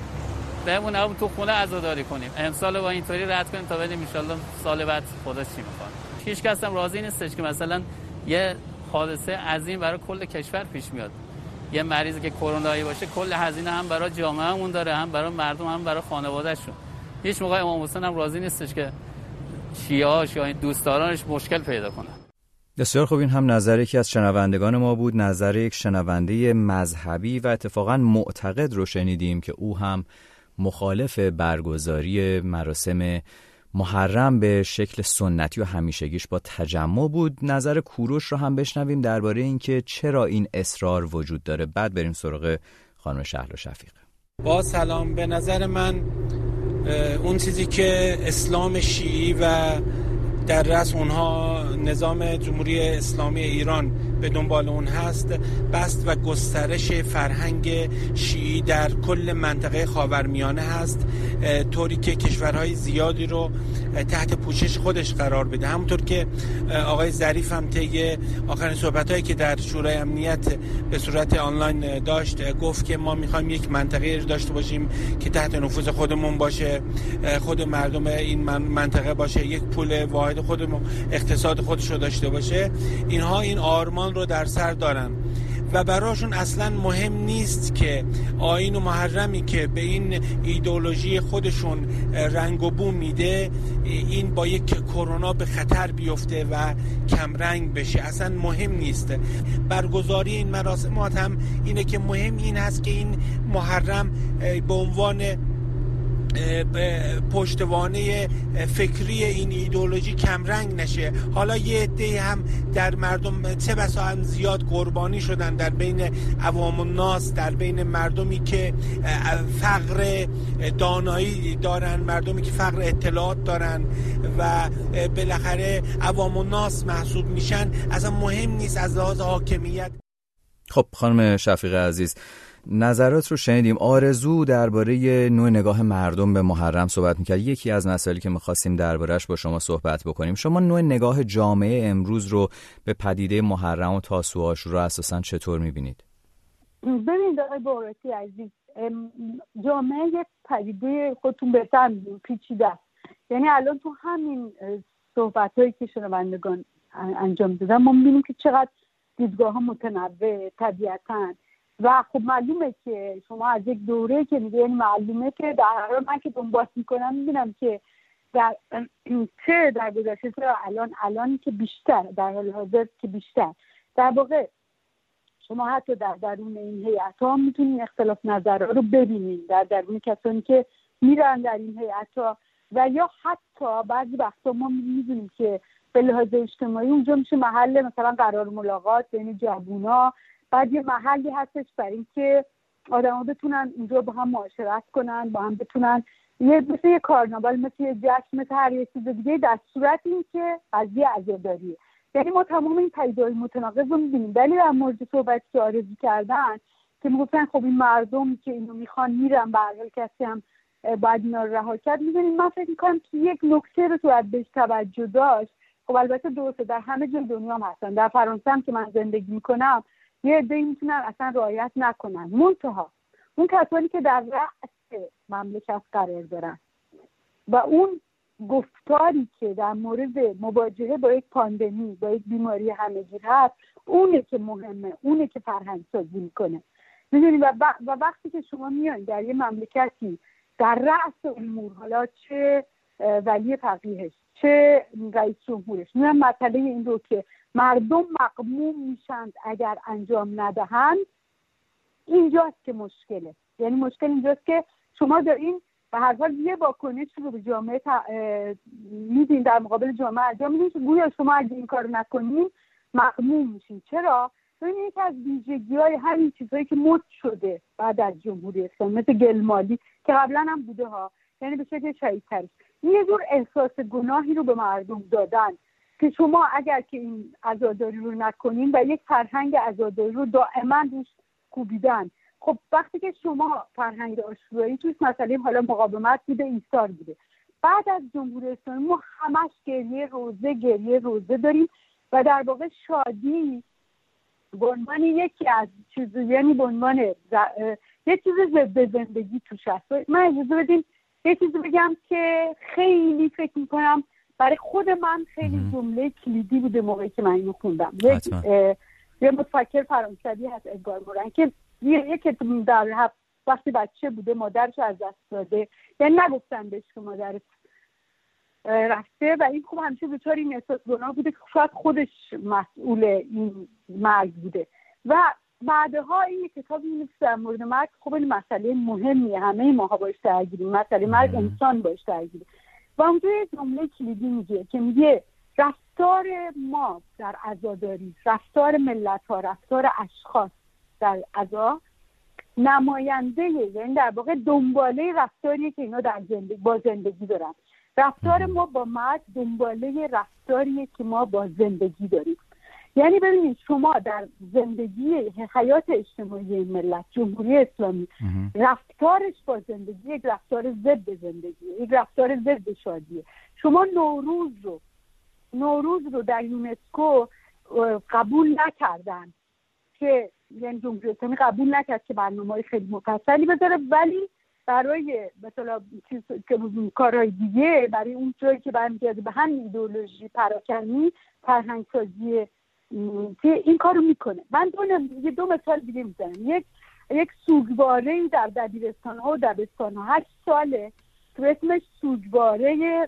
بمونم تو خونه عزاداری کنیم، امسال با اینطوری رد کنیم تا ببینیم ان شاءالله سال بعد خدا چی می‌کنه. هیچ کس هم راضی نیستش که مثلا یه حادثه عظیم برای کل کشور پیش میاد، یه مریضی که کرونایی باشه کل هزینه هم برای جامعهمون داره، هم برای مردم، هم برای خانواده‌شون. هیچ موقع امام حسین هم راضی نیستش که شیعه‌اش یا دوستدارانش مشکل پیدا کنن. بسیار خوب، این هم نظر یکی از شنوندگان ما بود، نظر یک شنونده مذهبی و اتفاقا معتقد رو شنیدیم که او هم مخالف برگزاری مراسم محرم به شکل سنتی و همیشگیش با تجمع بود. نظر کوروش رو هم بشنویم درباره اینکه چرا این اصرار وجود داره، بعد بریم سراغ خانم شهلا شفیق. با سلام، به نظر من اون چیزی که اسلام شیعی و در رأس اونها نظام جمهوری اسلامی ایران به دنبال اون هست، بست و گسترش فرهنگ شیعی در کل منطقه خاورمیانه هست، طوری که کشورهای زیادی رو تحت پوشش خودش قرار بده. همونطور که آقای ظریف هم طی آخرین صحبتایی که در شورای امنیت به صورت آنلاین داشت گفت که ما میخوایم یک منطقه داشته باشیم که تحت نفوذ خودمون باشه، خود مردم این منطقه باشه، یک پول واحد خودمون، اقتصاد خودش رو داشته باشه. اینها این آرمان رو در سر دارن و براشون اصلا مهم نیست که آیین و محرمی که به این ایدئولوژی خودشون رنگ و بو میده این با یک کرونا به خطر بیفته و کمرنگ بشه. اصلا مهم نیست. برگزاری این مراسمات هم اینه که مهم این هست که این محرم به عنوان پشتوانه فکری این ایدئولوژی کمرنگ نشه. حالا یه عده هم در مردم چه بسا هم زیاد قربانی شدن در بین عوام الناس، در بین مردمی که فقر دانایی دارن، مردمی که فقر اطلاعات دارن و بالاخره عوام الناس محسوب میشن. اصلا مهم نیست از لحاظ حاکمیت. خب خانم شفیق عزیز، نظرات رو شنیدیم. آرزو درباره نوع نگاه مردم به محرم صحبت میکرد. یکی از مسائلی که میخواستیم درباره‌اش با شما صحبت بکنیم، شما نوع نگاه جامعه امروز رو به پدیده محرم و تاسوعا و عاشورا اساساً چطور میبینید؟ ببینید آقای بغراتی عزیز، جامعه یک پدیده خودتون بهتر میدونید پیچیده است. یعنی الان تو همین صحبتایی که شنوندگان انجام دادن ما میبینیم که چقدر دیدگاه ها متنوع طبیعتاً و خب معلومه که شما از یک دوره که میگه، یعنی معلومه که در حال من که دنبال میکنم میبینم که چه در گذشته الان که بیشتر، در حال حاضر که بیشتر در واقع شما حتی در درون این هیئت‌ها میتونید اختلاف نظرها رو ببینید، در درون کسانی که میرن در این هیئت‌ها و یا حتی بعضی وقتا ما میدونیم که به لحاظ اجتماعی اونجا میشه محل مثلا قرار ملاقات بین جوونا، بعد یه محلی هستش برای اینکه آدم‌ها بتونن اونجا با هم معاشرت کنن، با هم بتونن مثل کارناوال، مثل جشن، مثل هر یک چیز دیگه، در صورت این که قضیه عزاداریه. یعنی ما تمام این پدیده‌های متناقض رو می‌بینیم. ولی در مورد صحبتی که آرزو کردن که میگفتن خب این مردم که اینو میخوان میرن، به هر حال کسی هم باید اینا رو رها کرد. می‌دونید من فکر می‌کنم که یک نکته رو تو باید بهش توجه داشت. خب البته درسته در همه جای دنیا هم هستن، در فرانسه هم که من زندگی می‌کنم یه عده‌ای میتونن اصلا رعایت نکنن، منتها اون کسانی که در رأس مملکت قرار دارن و اون گفتاری که در مورد مواجهه با یک پاندمی، با یک بیماری همه‌گیر هست، اونه که مهمه، اونه که فرهنگ سازی میکنه. میدونید و وقتی که شما میایید در یه مملکتی در رأس امور، حالا چه ولی فقیهش چه رئیس جمهورش، میان مسئله این رو که مردم مغموم میشند اگر انجام ندهند، اینجاست که مشکله. یعنی مشکل اینجاست که شما دارین به هر حال یه واکنش رو به جامعه میدین، در مقابل جامعه انجام میدین که گویا شما اگه این کار نکنین مغموم میشین. چرا؟ ببینید یکی از ویژگی‌های همین چیزایی که مد شده بعد از جمهوری اسلامی، مثل گلمالی که قبلا هم بوده ها، یعنی به شکل شدیدترش، یه جور احساس گناهی رو به مردم دادن که شما اگر که این عزاداری رو نکنین و یک فرهنگ عزاداری رو دائما روش کوبیدن. خب وقتی که شما فرهنگ عاشورایی توش مسئله حالا مقاومت بوده، ایثار بوده، بعد از جمهوری اسلامی ما همش گریه روزه داریم و در واقع شادی به عنوان یکی از چیزا، یعنی به عنوان یه چیز ضد زندگی توش هست. من اجازه بدین یه چیزی بگم که خیلی فکر میکنم برای خود من خیلی جمله کلیدی بوده موقعی که من اینو خوندم. یه متفکر فرانسوی هست ادگار مورن که یکی در وقتی بچه بوده مادرش از دست داده، یعنی نگفتن بهش که مادرش رفته و این خوب همیشه به‌طور این احساس گناه بوده که شاید خودش مسئول این مرگ بوده و بعدها این کتاب می‌نویسه در مورد مرگ. خب این مسئله مهمیه، همه ماها باش درگیریم، مسئله مرگ انسان باش درگیره و اونجا یه جمله کلیدی میگه که میگه رفتار ما در عزاداری، رفتار ملت‌ها، رفتار اشخاص در عزا نماینده، یعنی در واقع دنباله رفتاریه که اینا در با زندگی دارن. رفتار ما با مرگ دنباله رفتاریه که ما با زندگی داریم. یعنی ببینید شما در زندگی حیات اجتماعی این ملت، جمهوری اسلامی، رفتارش با زندگی یک رفتار ضد زندگی، یک رفتار ضد شادیه. شما نوروز رو در یونسکو قبول نکردن که، یعنی جمهوری اسلامی قبول نکرد که برنامه‌های خیلی مفصلی بذاره، ولی برای مثلا کارهای دیگه، برای اون جایی که برمیگرده به همین ایدئولوژی پراکنی، فرهنگسازی، که این کارو میکنه. من دو مثال دیگه میزنم. یک سوگواره در دبیرستان‌ها و دبستان‌ها 8 ساله که اسمش سوگواره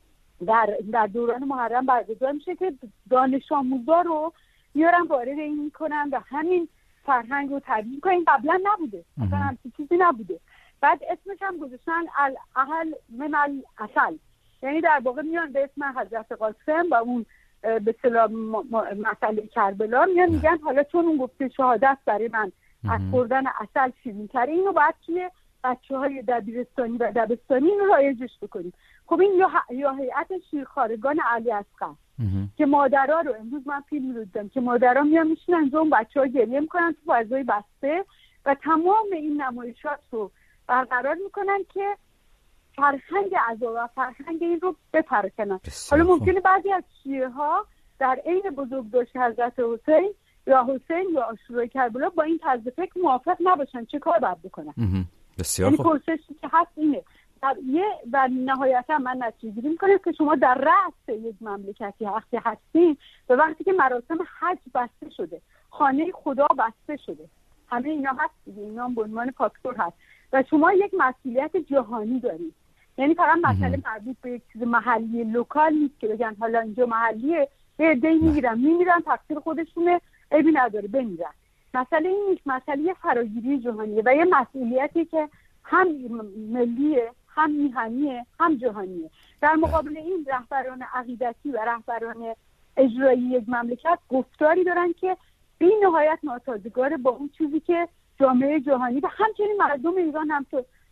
در دوران محرم برگزار میشه که دانش آموزا رو میارن وارد این میکنن و همین فرهنگ رو تبیین میکنن. این قبلا نبوده، اصلا همچین چیزی نبوده. بعد اسمش هم گذاشتن الاهل من العسل، یعنی در واقع میان به اسم حضرت قاسم و اون به اصطلاح مسئله کربلا میگن حالا چون اون گفته شهادت برای من از خوردن عسل شیرین‌تره، اینو باید توی بچه‌های دبیرستانی و دبستانی اینو رایجش بکنیم. خب این یا هیئت شیرخوارگان علی اصغر که مادرها رو، امروز من فیلم رو دیدم که مادرها میان میشینن اونجا، اون بچه‌ها گریه میکنن تو فضای بسته و تمام این نمایشات رو برقرار میکنن که فرهنگ عزا و فرهنگ این رو بپرکنن. حالا ممکنه بعضی از شیعه‌ها در عین بزرگداشت حضرت حسین یا عاشورای کربلا با این طرز فکر موافق نباشن، چه کار باید بکنن؟ بسیار خوب. پرسشی که هست اینه و نهایتا من نتیجه گیری میکنم که شما در رأس یک مملکتی وقتی هستین و وقتی که مراسم حج بسته شده، خانه خدا بسته شده، همه اینا هست دیگه، اینا هم به عنوان فاکتور هست و شما یک مسئولیت جهانی دارید. یعنی فقط مسئله مربوط به یک چیز محلی لوکال نیست که بگن حالا اینجا محلیه، یه عده‌ای میمیرن تقصیر خودشونه، عیبی نداره بمیرن. مسئله این نیست، مسئله فراگیری جهانیه و یه مسئولیتی که هم ملیه، هم میهنیه، هم جهانیه. در مقابل این رهبران عقیدتی و رهبران اجرایی یک مملکت گفتاری دارن که بی نهایت ناسازگار با اون چیزی که جامعه جهانی و همچنین مردم ایران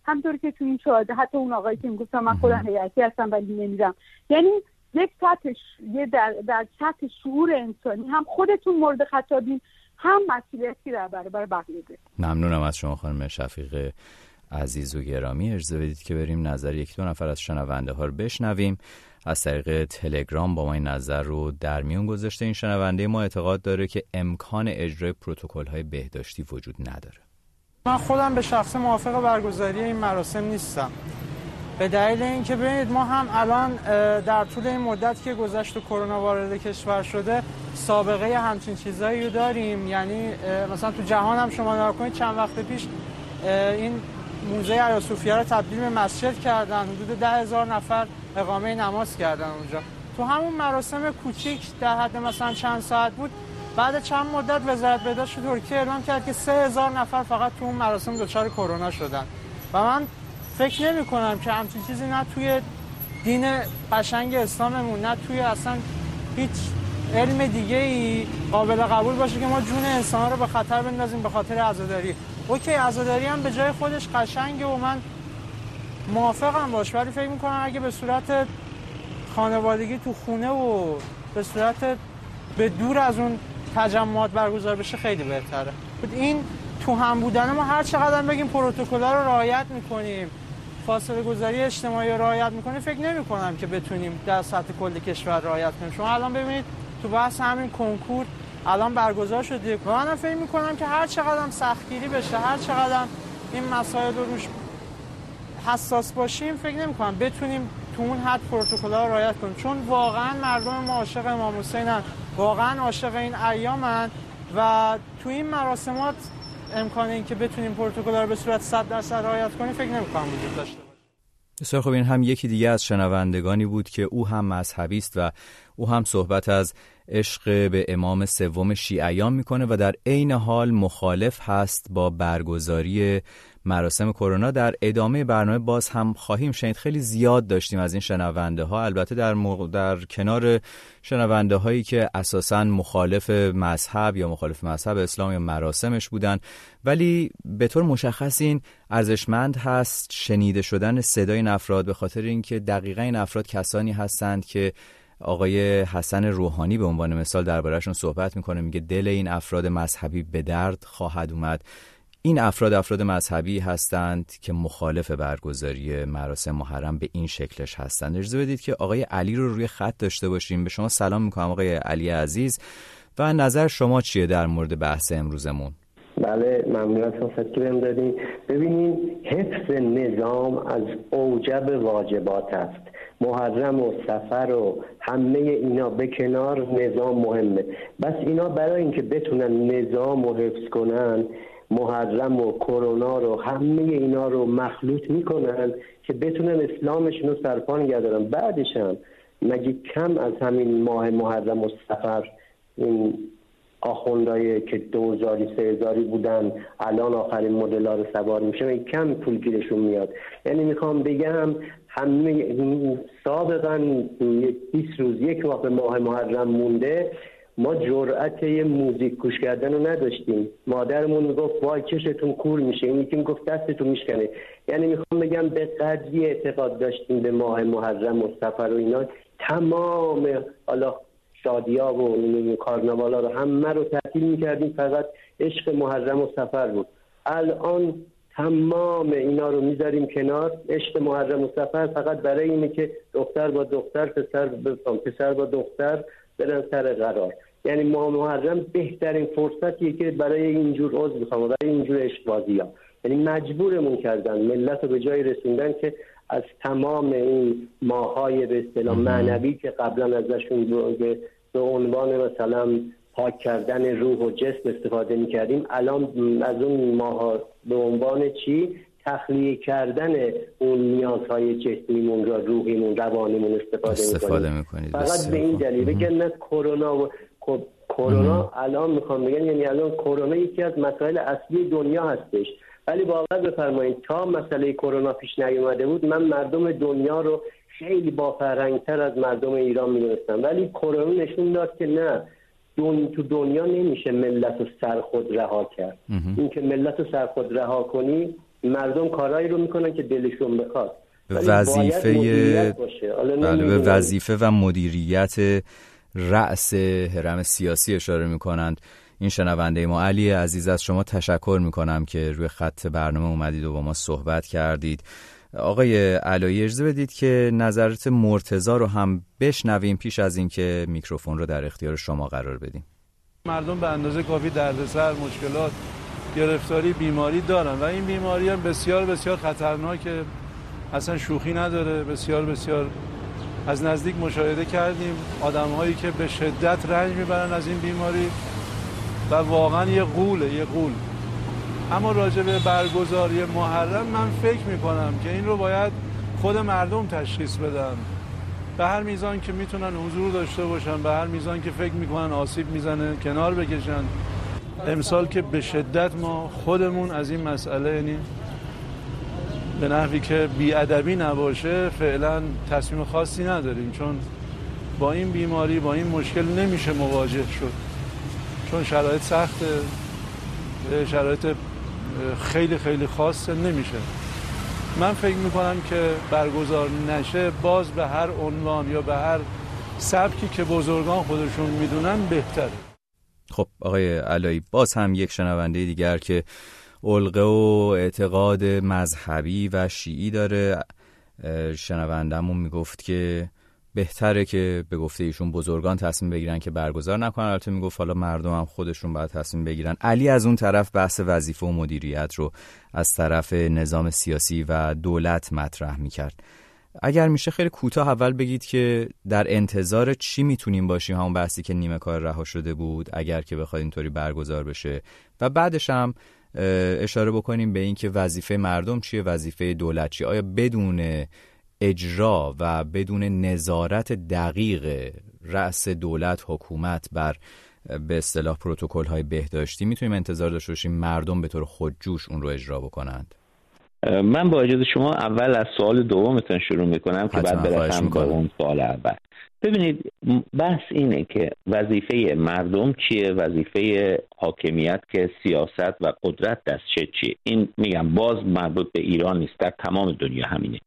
همطور که تو این شاهده حتی اون آقایی که میگفتم من خودم هیئتی هستم ولی نمیرم، یعنی یک سطح در سطح شعور انسانی هم خودتون مورد خطابین، هم مسئولیتی در برابر بقیه دارید. ممنونم از شما خانم شفیق عزیز و گرامی. اجازه بدید که بریم نظر یک دو نفر از شنونده ها رو بشنویم. از طریق تلگرام با ما این نظر رو در میون گذاشته. این شنونده ما اعتقاد داره که امکان اجرای پروتکل‌های بهداشتی وجود نداره. من خودم به شخص موافق برگزاری این مراسم نیستم، به دلیل اینکه ببینید ما هم الان در طول این مدت که گذشت و کرونا وارد کشور شده سابقه همچین چیزایی رو داریم. یعنی مثلا تو جهان هم شما نگاه کنید چند وقت پیش این موزه ایاصوفیا رو تبدیل به مسجد کردن، حدود 10,000 نفر اقامه نماز کردن اونجا. تو همون مراسم کوچیک در حد مثلا چند ساعت بود، بعد چند مدت وزارت بهداشت ترکیه اعلام کرد که 3,000 نفر فقط تو اون مراسم دچار کرونا شدن. و من فکر نمی کنم که همچین چیزی نه توی دین قشنگ اسلاممون نه توی اصلا هیچ علم دیگه‌ای قابل قبول باشه که ما جون انسان رو به خطر بندازیم به خاطر عزاداری. اوکی عزاداری هم به جای خودش قشنگه و من موافقم باش، ولی فکر می‌کنم اگه به صورت خانوادگی تو خونه و به صورت به دور از اون تجمعات برگزار بشه خیلی بهتره. این تو هم بودن ما هر چقدر بگیم پروتکل‌ها رو رعایت می‌کنیم، فاصله گذاری اجتماعی رو رعایت می‌کنیم، فکر نمی‌کنم که بتونیم در سطح کل کشور رعایت کنیم. شما الان ببینید تو بحث همین کنکور الان برگزار شده و من فکر می‌کنم که هر چقدر هم سختگیری بشه، هر چقدر این مسائل رو روش حساس باشیم، فکر نمی‌کنم بتونیم تو اون حد پروتکل‌ها رو رعایت کنیم، چون واقعا مردم ما عاشق امام حسینن، واقعا عاشق این ایامن و تو این مراسمات امکان این که بتونیم پروتکل‌ها رو به صورت 100% رعایت کنیم فکر نمی‌کنم وجود داشته باشه. بسیار خب، این هم یکی دیگه از شنوندگانی بود که او هم مذهبی است و او هم صحبت از عشق به امام سوم شیعیان میکنه و در عین حال مخالف هست با برگزاری مراسم کرونا. در ادامه برنامه باز هم خواهیم شنید. خیلی زیاد داشتیم از این شنونده ها، البته در کنار شنونده هایی که اساساً مخالف مذهب یا مخالف مذهب اسلام یا مراسمش بودن، ولی به طور مشخص این ارزشمند هست شنیده شدن صدای این افراد، به خاطر اینکه دقیقاً این افراد کسانی هستند که آقای حسن روحانی به عنوان مثال درباره‌شون صحبت میکنه، میگه دل این افراد مذهبی به درد خواهد اومد. این افراد مذهبی هستند که مخالف برگزاری مراسم محرم به این شکلش هستند. اجازه بدید که آقای علی رو روی خط داشته باشیم. به شما سلام میکنم آقای علی عزیز و نظر شما چیه در مورد بحث امروزمون؟ بله، ممنون از فرصتی که بهم دادین. ببینین، حفظ نظام از اوجب واجبات است. محرم و سفر و همه اینا به کنار، نظام مهمه. بس اینا برای اینکه بتونن نظام رو حفظ کنن محرم و کرونا رو همه اینا رو مخلوط میکنن که بتونن اسلامشون رو سرپا نگه دارن. بعدش هم مگه کم از همین ماه محرم و سفر این آخوندایی که 2000-3000 بودن الان آخرین مدل‌ها رو سوار میشه مگه کم پول گیرشون میاد؟ یعنی میخوام بگم همه سابقا 20 روز یک ماه به ماه محرم مونده، ما جرأت یه موزیک گوش کردن رو نداشتیم. مادرمون میگفت وای چشتون کور میشه، این یکی میگفت دستتون میشکنه. یعنی میخوام بگم به قدری اعتقاد داشتیم به ماه محرم و سفر و اینا، تمام حالا شادی‌ها و کارناوالا رو همه رو تعطیل میکردیم، فقط عشق محرم و سفر بود. الان تمام اینا رو میذاریم کنار، عشق محرم و سفر فقط برای اینه که دختر با دختر، پسر با دختر برن سر قرار. یعنی ماه محرم بهترین فرصتیه که برای اینجور عضو میخوام، برای اینجور عشق‌بازی‌ها. یعنی مجبورمون کردن، ملت رو به جای رسوندن که از تمام این ماهای به اصطلاح معنوی که قبلا ازشون به عنوان مثلا پاک کردن روح و جسم استفاده میکردیم، الان از اون ماها به عنوان چی؟ تخلیه کردن اون نیازهای جسمیمون را، روحیمون، روانیمون استفاده میکنید. فقط به این دلیل بگن نه کرونا الان میخوام بگن، یعنی الان کرونا یکی از مسائل اصلی دنیا هستش، ولی باور بفرمایید تا مسئله کرونا پیش نیومده بود من مردم دنیا رو خیلی با فرهنگ‌تر از مردم ایران می‌دونستم، ولی کرونا نشون داد که نه، تو دنیا نمیشه ملت رو سر خود رها کرد. این که ملت رو سر خود رها کنی مردم کارهایی رو میکنن که دلشون بخواد. به وظیفه و مدیریت رأس هرم سیاسی اشاره میکنند این شنونده ما. علی عزیز، از شما تشکر میکنم که روی خط برنامه اومدید و با ما صحبت کردید. آقای علایی، اجازه بدید که نظرات مرتضی رو هم بشنویم پیش از اینکه میکروفون رو در اختیار شما قرار بدیم. مردم به اندازه کافی دردسر، مشکلات، گرفتاری، بیماری دارن و این بیماری هم بسیار بسیار خطرناکه، اصلا شوخی نداره. بسیار بسیار از نزدیک مشاهده کردیم آدم‌هایی که به شدت رنج میبرن از این بیماری و واقعا یه غول. اما راجع به برگزاری محرم من فکر میکنم که این رو باید خود مردم تشخیص بدن، به هر میزان که میتونن حضور داشته باشن، به هر میزان که فکر میکنن آسیب میزنه کنار بکشن. امسال که به شدت ما خودمون از این مسئله، یعنی به نحوی که بی‌ادبی نباشه، فعلا تصمیم خاصی نداریم، چون با این بیماری، با این مشکل نمیشه مواجه شد، چون شرایط سخته، شرایط خیلی خیلی خاصه، نمیشه. من فکر میکنم که برگزار نشه، باز به هر عنوان یا به هر سبکی که بزرگان خودشون میدونن بهتره. خب آقای علایی، باز هم یک شنونده دیگر که علقه و اعتقاد مذهبی و شیعی داره. شنوندمون میگفت که بهتره که به گفته ایشون بزرگان تصمیم بگیرن که برگزار نکنن. البته میگفت حالا مردم هم خودشون باید تصمیم بگیرن. علی از اون طرف بحث وظیفه و مدیریت رو از طرف نظام سیاسی و دولت مطرح میکرد. اگر میشه خیلی کوتاه اول بگید که در انتظار چی میتونیم باشیم، همون بحثی که نیمه کار رها شده بود اگر که بخواد اینطوری برگزار بشه، و بعدش هم اشاره بکنیم به این که وظیفه مردم چیه، وظیفه دولت چیه. آیا بدون اجرا و بدون نظارت دقیق رأس دولت، حکومت بر به اصطلاح پروتکل‌های بهداشتی میتونیم انتظار داشته باشیم مردم به طور خودجوش اون رو اجرا بکنند؟ من با اجازه شما اول از سوال دومتون شروع میکنم که بعد برسم به اون سوال اول. ببینید، بحث اینه که وظیفه مردم چیه، وظیفه حاکمیت که سیاست و قدرت دستشه چیه. این میگم باز مربوط به ایران نیست، در تمام دنیا همینه.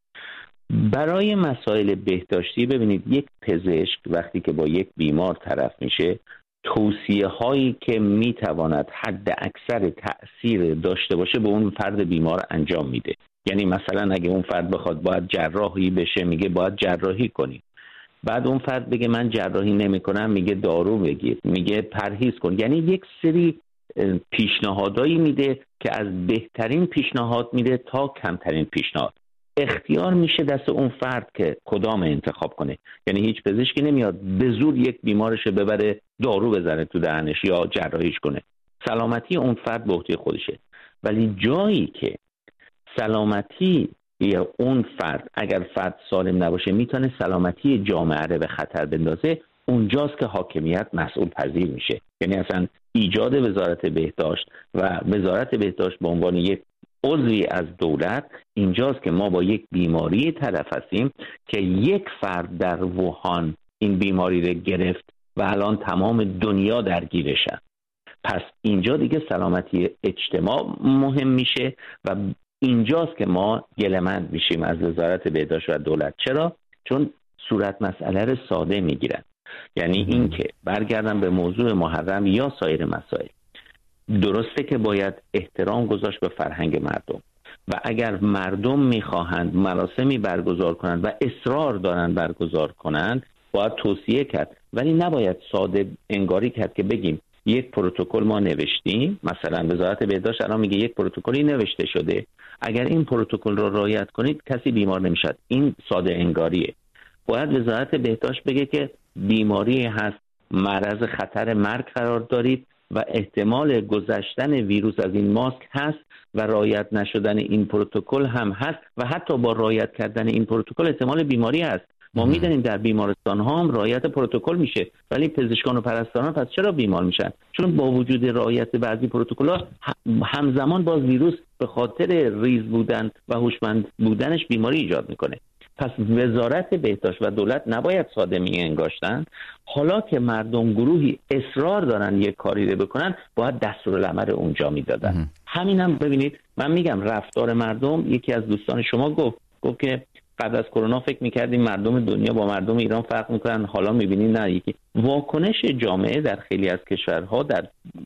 برای مسائل بهداشتی ببینید، یک پزشک وقتی که با یک بیمار طرف میشه، توصیه هایی که میتواند حد اکثر تأثیر داشته باشه به اون فرد بیمار انجام میده. یعنی مثلا اگه اون فرد بخواد باید جراحی بشه، میگه باید جراحی کنی. بعد اون فرد بگه من جراحی نمی کنم، میگه دارو بگیر، میگه پرهیز کن. یعنی یک سری پیشنهادایی میده که از بهترین پیشنهاد میده تا کمترین پیشنهاد. اختیار میشه دست اون فرد که کدام انتخاب کنه. یعنی هیچ پزشکی نمیاد به زور یک بیمارش ببره دارو بزنه تو دهنش یا جراحیش کنه. سلامتی اون فرد به عهده خودشه. ولی جایی که سلامتی یا اون فرد، اگر فرد سالم نباشه میتونه سلامتی جامعه رو به خطر بندازه، اونجاست که حاکمیت مسئول پذیر میشه. یعنی اصلا ایجاد وزارت بهداشت و وزارت بهداشت به عنوان یک عضوی از دولت، اینجاست که ما با یک بیماری طرف هستیم که یک فرد در ووهان این بیماری رو گرفت و الان تمام دنیا درگیرشن. پس اینجا دیگه سلامتی اجتماع مهم میشه و اینجاست که ما گله‌مند میشیم از وزارت بهداشت و دولت. چرا؟ چون صورت مسئله رو ساده میگیرن. یعنی این که برگردن به موضوع محرم یا سایر مسائل، درسته که باید احترام گذاشت به فرهنگ مردم و اگر مردم میخواهند مراسمی برگزار کنند و اصرار دارند برگزار کنند باید توصیه کرد، ولی نباید ساده انگاری کرد که بگیم یک پروتکل ما نوشتیم، مثلا وزارت بهداشت الان میگه یک پروتکلی نوشته شده، اگر این پروتکل رو رعایت کنید کسی بیمار نمیشد. این ساده انگاریه. باید وزارت بهداشت بگه که بیماری هست، معرض خطر مرگ قرار دارید و احتمال گذشتن ویروس از این ماسک هست و رعایت نشدن این پروتکل هم هست و حتی با رعایت کردن این پروتکل احتمال بیماری هست. ما میدونیم در بیمارستان ها هم رعایت پروتکل میشه، ولی پزشکان و پرستاران پس چرا بیمار میشن؟ چون با وجود رعایت بعضی پروتکل‌ها همزمان باز ویروس به خاطر ریز بودن و هوشمند بودنش بیماری ایجاد میکنه. پس وزارت بهداشت و دولت نباید ساده انگاشتن. حالا که مردم گروهی اصرار دارن یک کاری رو بکنن، باید دستورالعمل اونجا میدادن. همینم ببینید من میگم رفتار مردم، یکی از دوستان شما گفت که قبل از کرونا فکر میکردیم مردم دنیا با مردم ایران فرق میکنن، حالا میبینید نه. یکی واکنش جامعه در خیلی از کشورها در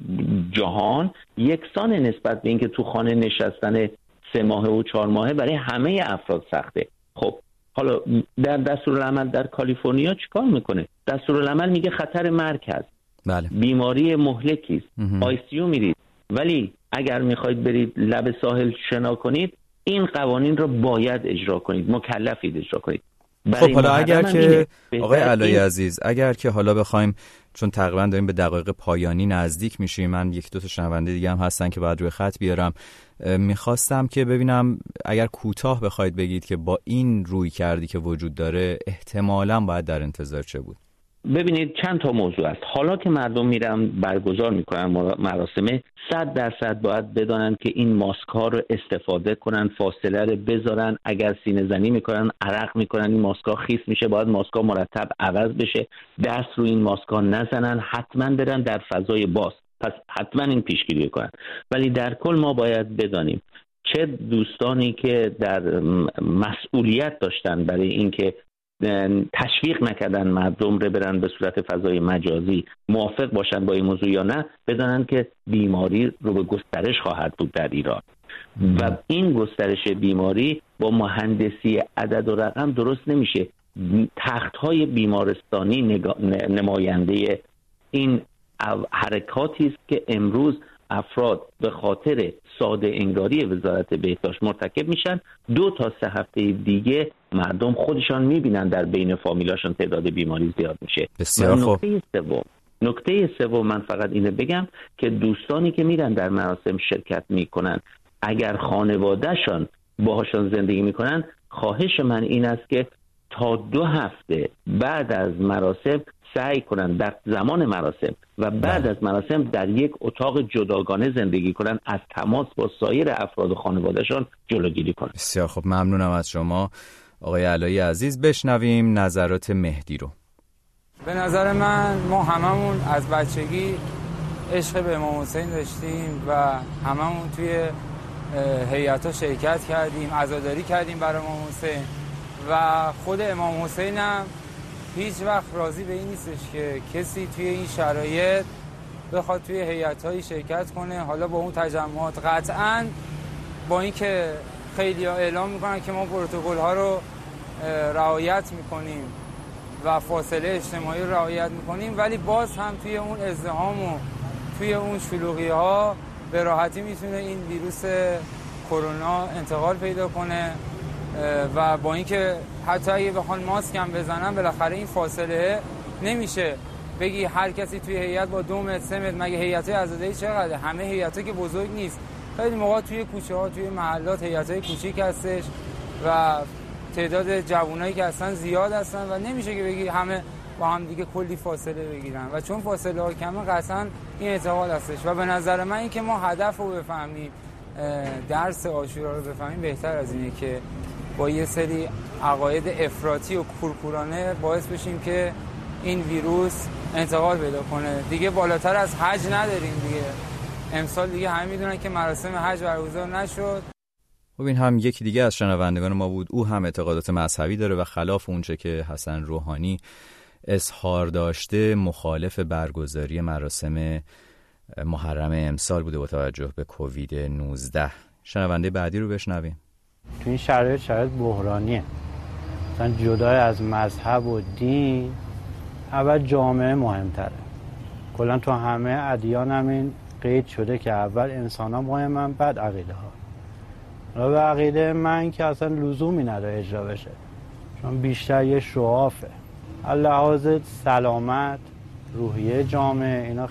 جهان یکسان نسبت به اینکه تو خانه نشستن 3 ماهه و 4 ماهه برای همه افراد سخته. خب حالا در دستورالعمل در کالیفرنیا چیکار میکنه؟ دستورالعمل میگه خطر مرگ هست، بله. بیماری مهلکی است، ICU میرید، ولی اگر میخواید برید لب ساحل شنا کنید این قوانین رو باید اجرا کنید، مکلفید اجرا کنید. خب حالا اگر که آقای علایی عزیز، اگر که حالا بخوایم، چون تقریبا داریم به دقایق پایانی نزدیک میشیم، من 1-2 تا شنونده دیگه هم هستن که باید روی خط بیارم، میخواستم که ببینم اگر کوتاه بخواید بگید که با این روی کردی که وجود داره احتمالاً باید در انتظار چه بود؟ ببینید چند تا موضوع است. حالا که مردم میرن برگزار میکنن مراسم، 100% باید بدانن که این ماسک ها رو استفاده کنن، فاصله رو بذارن، اگر سینه زنی میکنن، عرق میکنن، این ماسک ها خیس میشه، باید ماسک ها مرتب عوض بشه، دست روی این ماسک ها نزنن، حتما برن در فضای باز، پس حتما این پیشگیری کنن. ولی در کل ما باید بدانیم چه دوستانی که در مسئولیت داشتن برای اینکه تشویق نکردن مردم رو برن به صورت فضای مجازی، موافق باشن با این موضوع یا نه، بدانن که بیماری رو به گسترش خواهد بود در ایران و این گسترش بیماری با مهندسی عدد و رقم درست نمیشه. تخت‌های بیمارستانی نماینده این حرکاتی است که امروز افراد به خاطر ساده انگاری وزارت بهداشت مرتکب میشن. 2 تا 3 هفته دیگه مردم خودشان میبینن در بین فامیلاشون تعداد بیماری زیاد میشه. بسیار خوب. نکته سوم من فقط اینو بگم که دوستانی که میرن در مراسم شرکت میکنن، اگر خانوادهشان باهاشون زندگی میکنن، خواهش من این است که تا 2 هفته بعد از مراسم سعی کنن در زمان مراسم و بعد از مراسم در یک اتاق جداگانه زندگی کنن، از تماس با سایر افراد خانوادهشان جلوگیری کنن. بسیار خب، ممنونم از شما آقای علایی عزیز. بشنویم نظرات مهدی رو. به نظر من ما هممون از بچگی عشق به امام حسین داشتیم و هممون توی هیئت‌ها شرکت کردیم، عزاداری کردیم برای امام حسین و خود امام حسین هم هیچ وقت راضی به این نیستش که کسی توی این شرایط بخواد توی هیئت‌های شرکت کنه، حالا با اون تجمعات. قطعاً با اینکه خیلی‌ها اعلام میکنن که ما پروتکل‌ها رو رعایت میکنیم و فاصله اجتماعی رو رعایت میکنیم، ولی باز هم توی اون ازدحام و توی اون شلوغی‌ها به راحتی میتونه این ویروس کرونا انتقال پیدا کنه و با اینکه حتی اگه بخوان ماسک هم بزنن، بالاخره این فاصله نمیشه بگی هر کسی توی هیئت با 2 متر 3 متر. مگه هیئت‌های عزاداری چقدره؟ همه هیئت‌ها که بزرگ نیست، خیلی موقع توی کوچه‌ها، توی محلات هیئت‌های کوچیک هستش و تعداد جوانایی که اصلا زیاد هستن و نمیشه که بگی همه با هم دیگه کلی فاصله بگیرن و چون فاصله ها کمه قطعا این انتقال هستش و به نظر من این که ما هدف رو بفهمیم، درس عاشورا رو بفهمیم، بهتر از اینه که با یه سری عقاید افراطی و کورکورانه باعث بشیم که این ویروس انتقال پیدا کنه. دیگه بالاتر از حج نداریم دیگه. امسال دیگه همه میدونن که مراسم حج برگزار نشد. خب این هم یکی دیگه از شنوندگان ما بود. او هم اعتقادات مذهبی داره و خلاف اونچه که حسن روحانی اظهار داشته مخالف برگزاری مراسم محرم امسال بوده با توجه به کووید 19. شنونده بعدی رو بشنویم. تو این شرایط بحرانیه، مثلا جدای از مذهب و دین، اول جامعه مهمتره. کلا تو همه ادیان هم این قید شده که اول انسان ها مهمن، بعد عقیده ها. و به عقیده من که اصلا لزومی نداره اجرا بشه، چون بیشتر یه شعافه. لحاظ سلامت، روحیه جامعه، اینا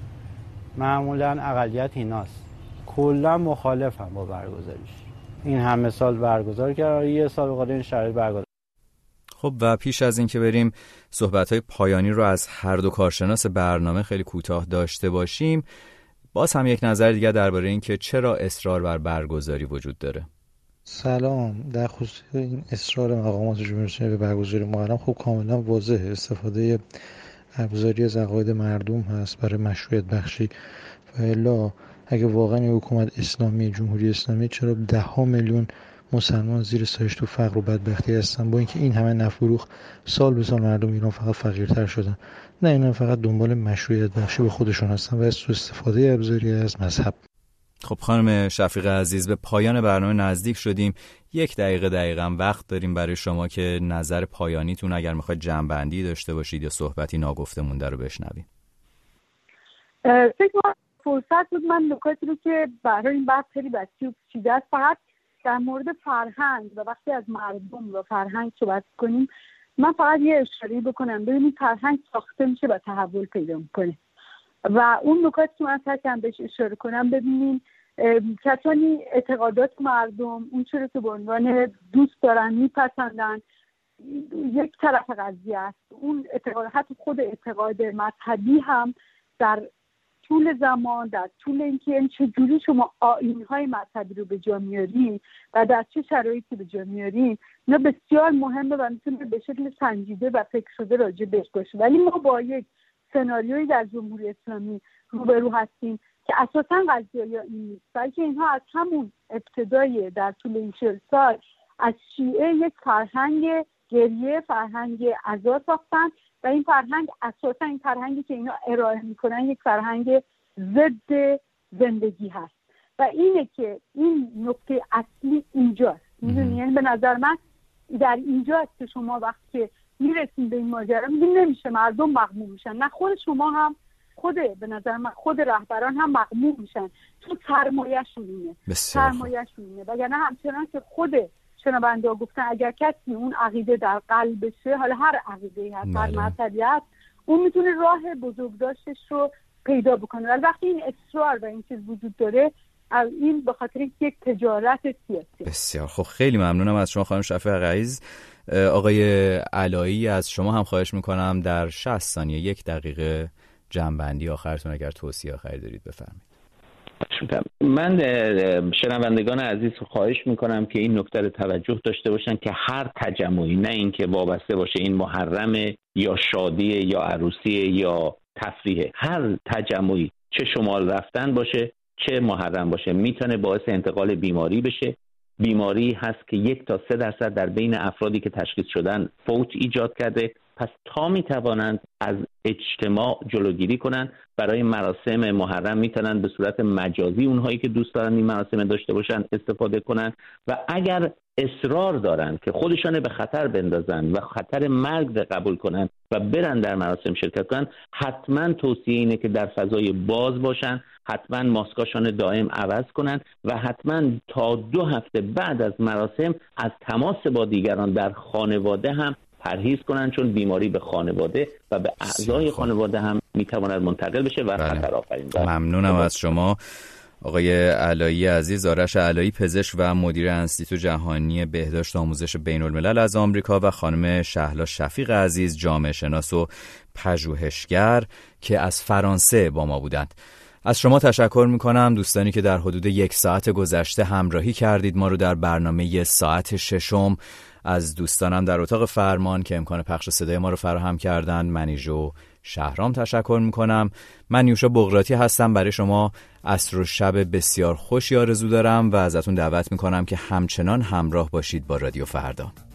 معمولا اقلیت ایناست. کلا مخالفم با برگزاریش. این همه سال برگزار کرد، یه سال بقدر این شرایط برگزار. خب و پیش از این که بریم صحبت‌های پایانی رو از هر دو کارشناس برنامه خیلی کوتاه داشته باشیم، باز هم یک نظر دیگه درباره این که چرا اصرار بر برگزاری وجود داره. سلام. در خصوص این اصرار مقامات جمهوری اسلامی به برگزاری محرم، خب کاملا واضحه استفاده ابزاری از عقاید مردم هست برای مشروعیت بخشی و الا اگه واقعا این حکومت اسلامی جمهوری اسلامی، چرا 10 میلیون مسلمان زیر سایش تو فقر و بدبختی هستن، با اینکه این همه نفروخ سال به سال مردم ایران فقط فقیرتر شدن؟ نه، اینا فقط دنبال مشروعیت بخشی به خودشون هستن و از سوء استفاده ابزاری از مذهب. خب خانم شفیق عزیز، به پایان برنامه نزدیک شدیم. 1 دقیقه دقیقاً وقت داریم برای شما که نظر پایانیتون اگر میخواید جمع‌بندی داشته باشید یا صحبتی ناگفته مونده رو بشنویم. فکر کنم فرصت بود من نکاتی رو که برای این بحث خیلی بسیط و پیچیده است فقط در مورد فرهنگ و وقتی از مردم و فرهنگ صحبت کنیم، من فقط یه اشاره بکنم. ببینید فرهنگ ساخته میشه و تحول پیدا میکنه و اون نکاتی که من سعی کردم بهش اشاره کنم، ببینید کسانی اعتقادات مردم اون چیزی که به عنوان دوست دارن میپسندن یک طرف قضیه است. اون اعتقاد، حتی خود اعتقاد مذهبی هم در طول زمان، در طول اینکه چجوری شما آیین‌های مذهبی رو به جا میارین و در چه شرایطی به جا میارین، اینا بسیار مهمه و میتونه به شکل سنجیده و فکر شده راجع بهش باشه. ولی ما با یک سناریویی در جمهوری اسلامی روبرو هستیم که اساساً قضیه این نیست، بلکه اینها از همون ابتدای در طول این 40 سال از شیعه یک فرهنگ گریه، فرهنگ عزا ساختن و این فرهنگ اساساً این فرهنگی که اینا ارائه میکنن یک فرهنگ ضد زندگی هست و اینه که این نکته اصلی اینجاست. میدونی، یعنی به نظر من در اینجاست که شما وقتی میرسیم به این ماجرا میگیم نمیشه، مردم مغموم میشن. نه، خود شما هم، به نظر من خود رهبران هم مغموم میشن، تو سرمایه‌شون اینه وگرنه همچنان که خود شنونده ها گفتن اگر کسی اون عقیده در قلبشه، حالا هر عقیده‌ای هست، هر مذهبی هست، اون میتونه راه بزرگداشتش رو پیدا بکنه. ولی وقتی این اصرار و این چیز وجود داره، این به خاطر یک تجارت سیاسی. بسیار خب، خیلی ممنونم از شما خانم شفیق عزیز. آقای علایی، از شما هم خواهش میکنم در 60 ثانیه 1 دقیقه جمع‌بندی آخرتون اگر توصیه آخری دارید بفرمایید. من شنوندگان عزیز خواهش میکنم که این نکته رو توجه داشته باشن که هر تجمعی، نه اینکه وابسته باشه این محرم یا شادی یا عروسی یا تفریح، هر تجمعی چه شمال رفتن باشه چه محرم باشه میتونه باعث انتقال بیماری بشه. بیماری هست که 1 تا 3% در بین افرادی که تشخیص شدن فوت ایجاد کرده. پس تا میتوانند از اجتماع جلوگیری کنند، برای مراسم محرم میتونن به صورت مجازی اونهایی که دوست دارن این مراسم داشته باشن استفاده کنن و اگر اصرار دارن که خودشان به خطر بندازن و خطر مرگ قبول کنن و برن در مراسم شرکت کنن، حتما توصیه اینه که در فضای باز باشن، حتما ماسکاشان دائم عوض کنن و حتما تا 2 هفته بعد از مراسم از تماس با دیگران در خانواده هم پرهیز کنن، چون بیماری به خانواده و به اعضای خانواده هم میتواند منتقل بشه و خطر آفرین. ممنونم از شما آقای علایی عزیز، آرش علایی، پزشک و مدیر انستیتو جهانی بهداشت و آموزش بین الملل از آمریکا، و خانم شهلا شفیق عزیز، جامعه شناس و پژوهشگر که از فرانسه با ما بودند. از شما تشکر میکنم دوستانی که در حدود 1 ساعت گذشته همراهی کردید ما رو در برنامه ساعت 6. از دوستانم در اتاق فرمان که امکان پخش صدای ما رو فراهم کردند، منیژو شهرام تشکر میکنم. من نیوشا بغراتی هستم، برای شما عصر و شب بسیار خوشی آرزو دارم و ازتون دعوت میکنم که همچنان همراه باشید با رادیو فردا.